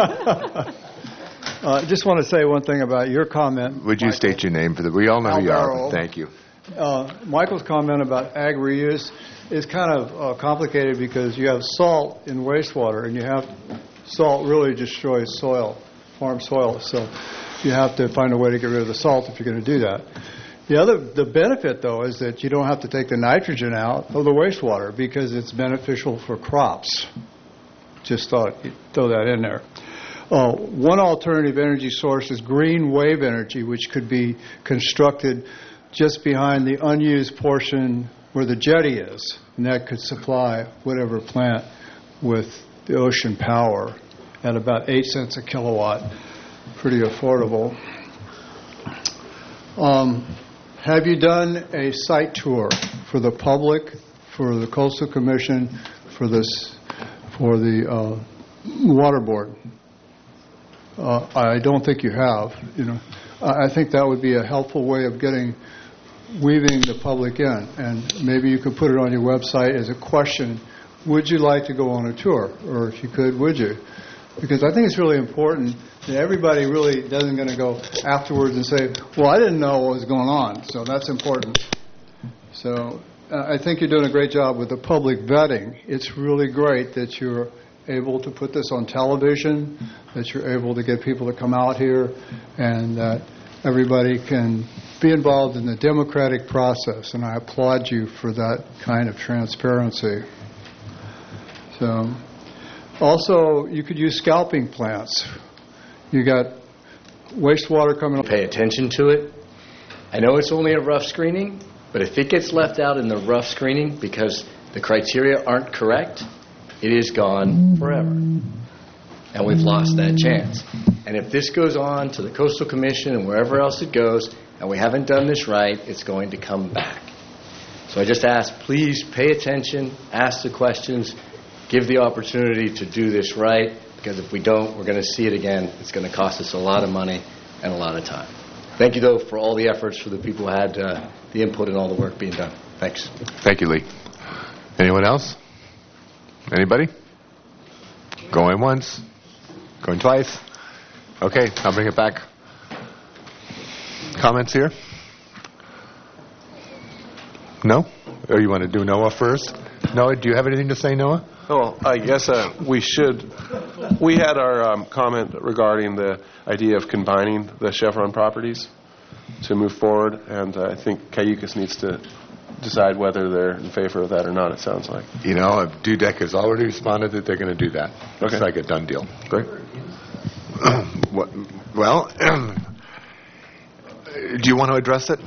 I uh, just want to say one thing about your comment. Would you Michael. state your name for the? We all know who you Alvaro. are. Thank you. Uh, Michael's comment about ag reuse is kind of uh, complicated because you have salt in wastewater, and you have salt really destroys soil, farm soil. So you have to find a way to get rid of the salt if you're going to do that. The other, the benefit though, is that you don't have to take the nitrogen out of the wastewater because it's beneficial for crops. Just thought you'd throw that in there. Uh, one alternative energy source is green wave energy, which could be constructed just behind the unused portion where the jetty is, and that could supply whatever plant with the ocean power at about eight cents a kilowatt. Pretty affordable. Um, have you done a site tour for the public, for the Coastal Commission, for this, for the uh, Water Board? Uh, I don't think you have. You know, I think that would be a helpful way of getting, weaving the public in, and maybe you could put it on your website as a question: would you like to go on a tour? Or if you could, would you? Because I think it's really important that everybody really doesn't going to go afterwards and say, well, I didn't know what was going on. So that's important. So uh, I think you're doing a great job with the public vetting. It's really great that you're able to put this on television, that you're able to get people to come out here, and that everybody can be involved in the democratic process. And I applaud you for that kind of transparency. So... Also, you could use scalping plants. You got wastewater coming. Pay attention to it. I know it's only a rough screening, but if it gets left out in the rough screening because the criteria aren't correct, it is gone forever. And we've lost that chance. And if this goes on to the Coastal Commission and wherever else it goes, and we haven't done this right, it's going to come back. So I just ask, please pay attention, ask the questions, give the opportunity to do this right, because if we don't, we're going to see it again. It's going to cost us a lot of money and a lot of time. Thank you, though, for all the efforts for the people who had uh, the input and all the work being done. Thanks. Thank you, Lee. Anyone else? Anybody? Going once. Going twice. Okay, I'll bring it back. Comments here? No? Or you want to do Noah first? Noah, do you have anything to say, Noah? Well, I guess uh, we should. We had our um, comment regarding the idea of combining the Chevron properties to move forward, and uh, I think Cayucas needs to decide whether they're in favor of that or not, it sounds like. You know, D U D E C has already responded that they're going to do that. Looks Okay. like a done deal. Great. What, well, do you want to address it?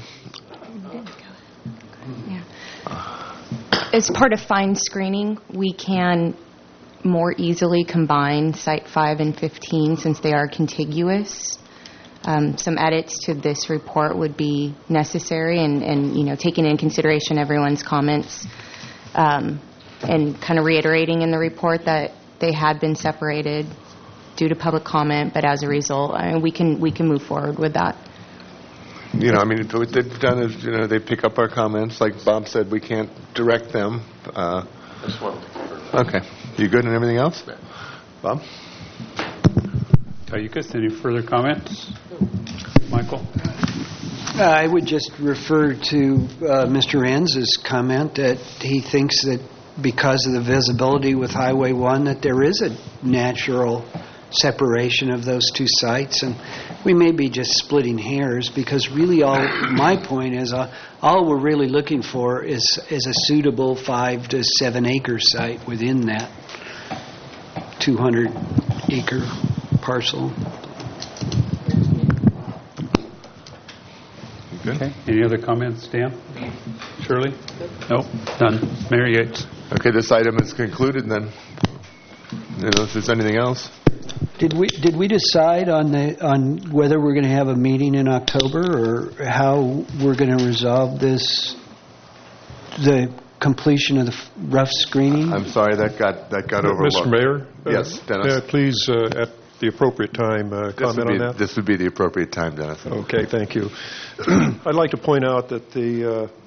As part of fine screening, we can more easily combine Site five and fifteen since they are contiguous. Um, some edits to this report would be necessary, and, and you know, taking into consideration everyone's comments, um, and kind of reiterating in the report that they had been separated due to public comment, but as a result, I mean, we can we can move forward with that. You know, I mean, what they've done is, you know, they pick up our comments. Like Bob said, we can't direct them. Uh, I just wanted to confirm. okay. You good and everything else? Bob? Cayucas, any further comments? Michael? Uh, I would just refer to uh, Mister Enz's comment that he thinks that because of the visibility with Highway one that there is a natural separation of those two sites, and we may be just splitting hairs because really all my point is uh, all we're really looking for is is a suitable five to seven acre site within that two hundred acre parcel. Good. Okay. Any other comments, Dan? Shirley? Nope. None. Mayor Yates? Okay, this item is concluded then. You know, if there's anything else. Did we did we decide on the on whether we're going to have a meeting in October or how we're going to resolve this, the completion of the f- rough screening? I'm sorry, that got that got overlooked. Mister Mayor? Yes, uh, Dennis. May I please, uh, at the appropriate time, uh, This would comment be, on that? This would be the appropriate time, Dennis. Okay, thank you. I'd like to point out that the uh,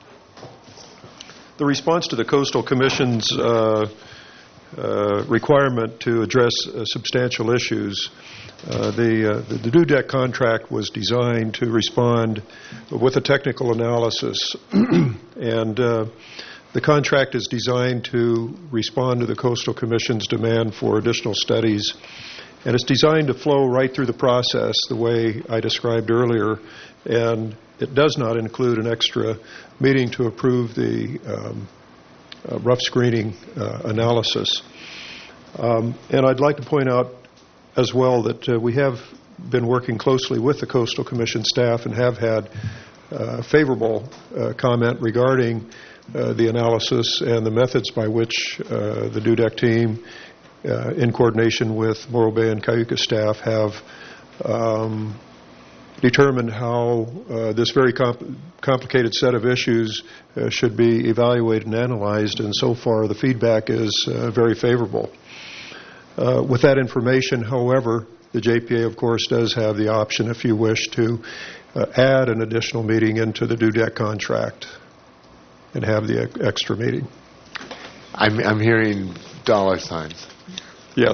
the response to the Coastal Commission's uh, uh, requirement to address uh, substantial issues, uh, the, uh, the the D U D E C contract was designed to respond with a technical analysis, and uh, the contract is designed to respond to the Coastal Commission's demand for additional studies. And it's designed to flow right through the process the way I described earlier, and it does not include an extra meeting to approve the um, uh, rough screening uh, analysis. Um, and I'd like to point out as well that uh, we have been working closely with the Coastal Commission staff and have had uh, favorable uh, comment regarding uh, the analysis and the methods by which uh, the D U D E C team Uh, in coordination with Morro Bay and Cayuga staff, have um, determined how uh, this very comp- complicated set of issues uh, should be evaluated and analyzed, and so far the feedback is uh, very favorable. Uh, with that information, however, the J P A, of course, does have the option, if you wish, to uh, add an additional meeting into the D U D E C contract and have the ex- extra meeting. I'm, I'm hearing dollar signs. Yes.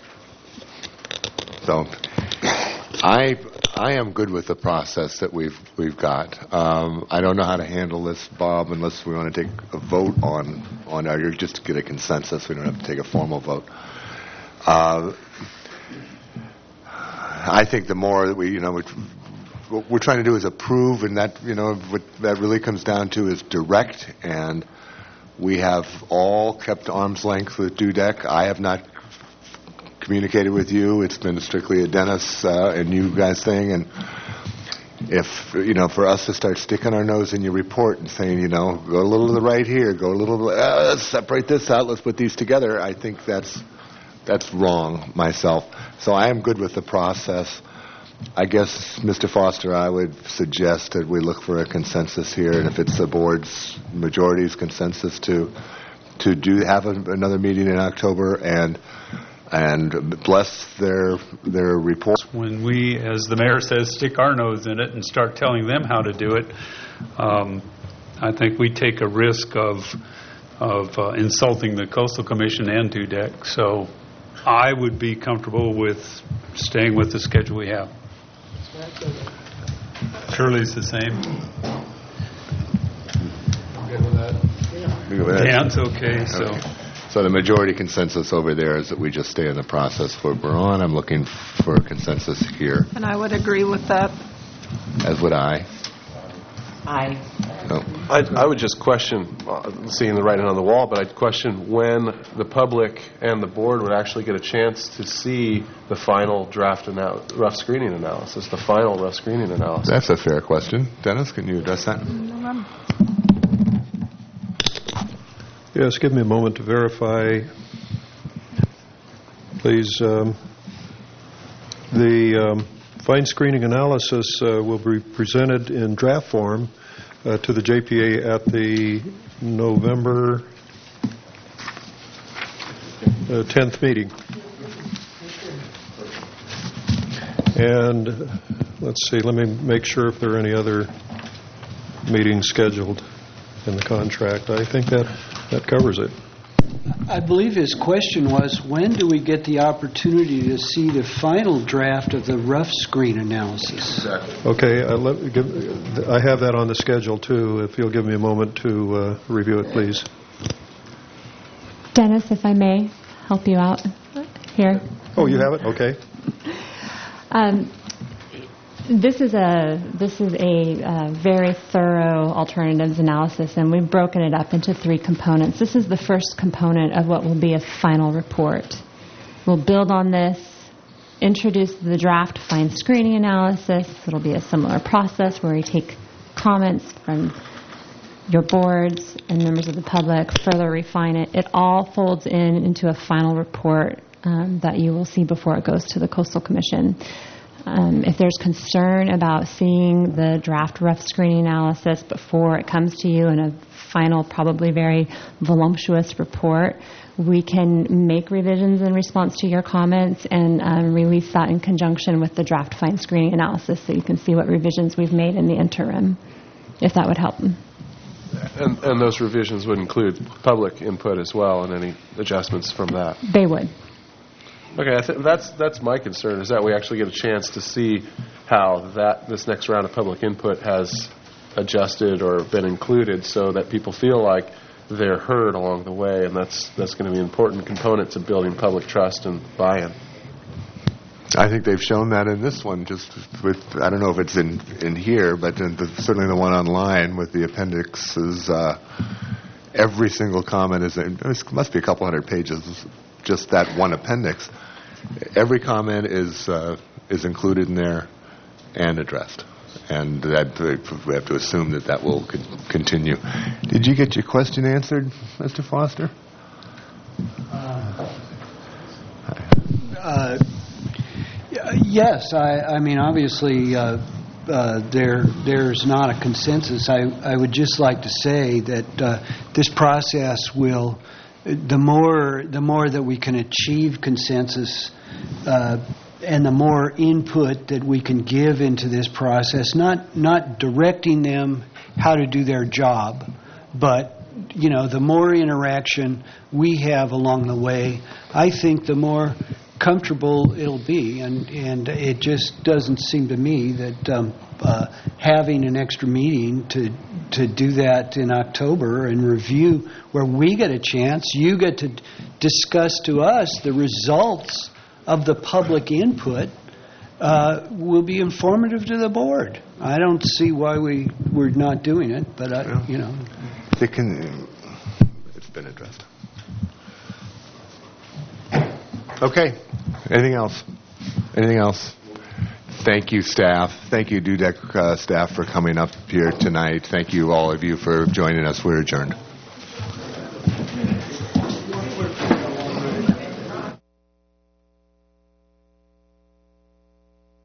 So, I I am good with the process that we've we've got. Um, I don't know how to handle this, Bob, unless we want to take a vote on on our just to get a consensus. We don't have to take a formal vote. Uh, I think the more that we, you know, what we're trying to do is approve, and that, you know, what that really comes down to is direct. And we have all kept arm's length with D U D E C. I have not communicated with you. It's been strictly a Dennis uh, and you guys thing. And if, you know, for us to start sticking our nose in your report and saying, you know, go a little to the right here, go a little, uh, let's separate this out, let's put these together, I think that's that's wrong myself. So I am good with the process. I guess, Mister Foster, I would suggest that we look for a consensus here, and if it's the board's majority's consensus to to do have a, another meeting in October and and bless their their reports. When we, as the mayor says, stick our nose in it and start telling them how to do it, um, I think we take a risk of of uh, insulting the Coastal Commission and D U D E C. So I would be comfortable with staying with the schedule we have. Shirley's the same. Good with that? Dan's okay, so. Okay. So the majority consensus over there is that we just stay in the process where we're on. I'm looking for consensus here, And I would agree with that. as would I. Aye. Oh. I, I would just question, uh, seeing the writing on the wall, but I'd question when the public and the board would actually get a chance to see the final draft anal- rough screening analysis, the final rough screening analysis. That's a fair question. Dennis, can you address that? Yes, give me a moment to verify. Please, um, the um, fine screening analysis uh, will be presented in draft form uh, to the J P A at the November uh, tenth meeting. And uh, let's see, let me make sure if there are any other meetings scheduled in the contract. I think that that covers it. I believe his question was, when do we get the opportunity to see the final draft of the rough screen analysis? Exactly. Okay, uh, let, give, I have that on the schedule, too. If you'll give me a moment to uh, review it, please. Dennis, if I may help you out here. Oh, you have it? Okay. Um, This is a this is a uh, very thorough alternatives analysis, and we've broken it up into three components. This is the first component of what will be a final report. We'll build on this, introduce the draft fine screening analysis. It'll be a similar process where we take comments from your boards and members of the public, further refine it. It all folds in into a final report um, that you will see before it goes to the Coastal Commission. Um, if there's concern about seeing the draft rough screening analysis before it comes to you in a final, probably very voluptuous report, we can make revisions in response to your comments and um, release that in conjunction with the draft fine screening analysis so you can see what revisions we've made in the interim, if that would help. And, and those revisions would include public input as well and any adjustments from that. They would. Okay, I th- that's that's my concern, is that we actually get a chance to see how that this next round of public input has adjusted or been included so that people feel like they're heard along the way, and that's that's going to be an important component to building public trust and buy-in. I think they've shown that in this one, just with, I don't know if it's in, in here, but in the, certainly the one online with the appendixes, uh, every single comment is, in, it must be a couple hundred pages, just that one appendix. Every comment is uh, is included in there and addressed. And that, we have to assume that that will con- continue. Did you get your question answered, Mister Foster? Uh, uh, yes, I, I mean, obviously, uh, uh, there there's not a consensus. I, I would just like to say that uh, this process will, the more the more that we can achieve consensus, uh, and the more input that we can give into this process, not not directing them how to do their job, but you know, the more interaction we have along the way, I think the more comfortable it'll be, and and it just doesn't seem to me that um, uh, having an extra meeting to to do that in October and review, where we get a chance, you get to discuss to us the results of the public input, uh, will be informative to the board. I don't see why we we're not doing it, but I, yeah. you know, it can. It's been addressed. Okay. Anything else? Anything else? Thank you, staff. Thank you, D U D E C uh, staff, for coming up here tonight. Thank you, all of you, for joining us. We're adjourned.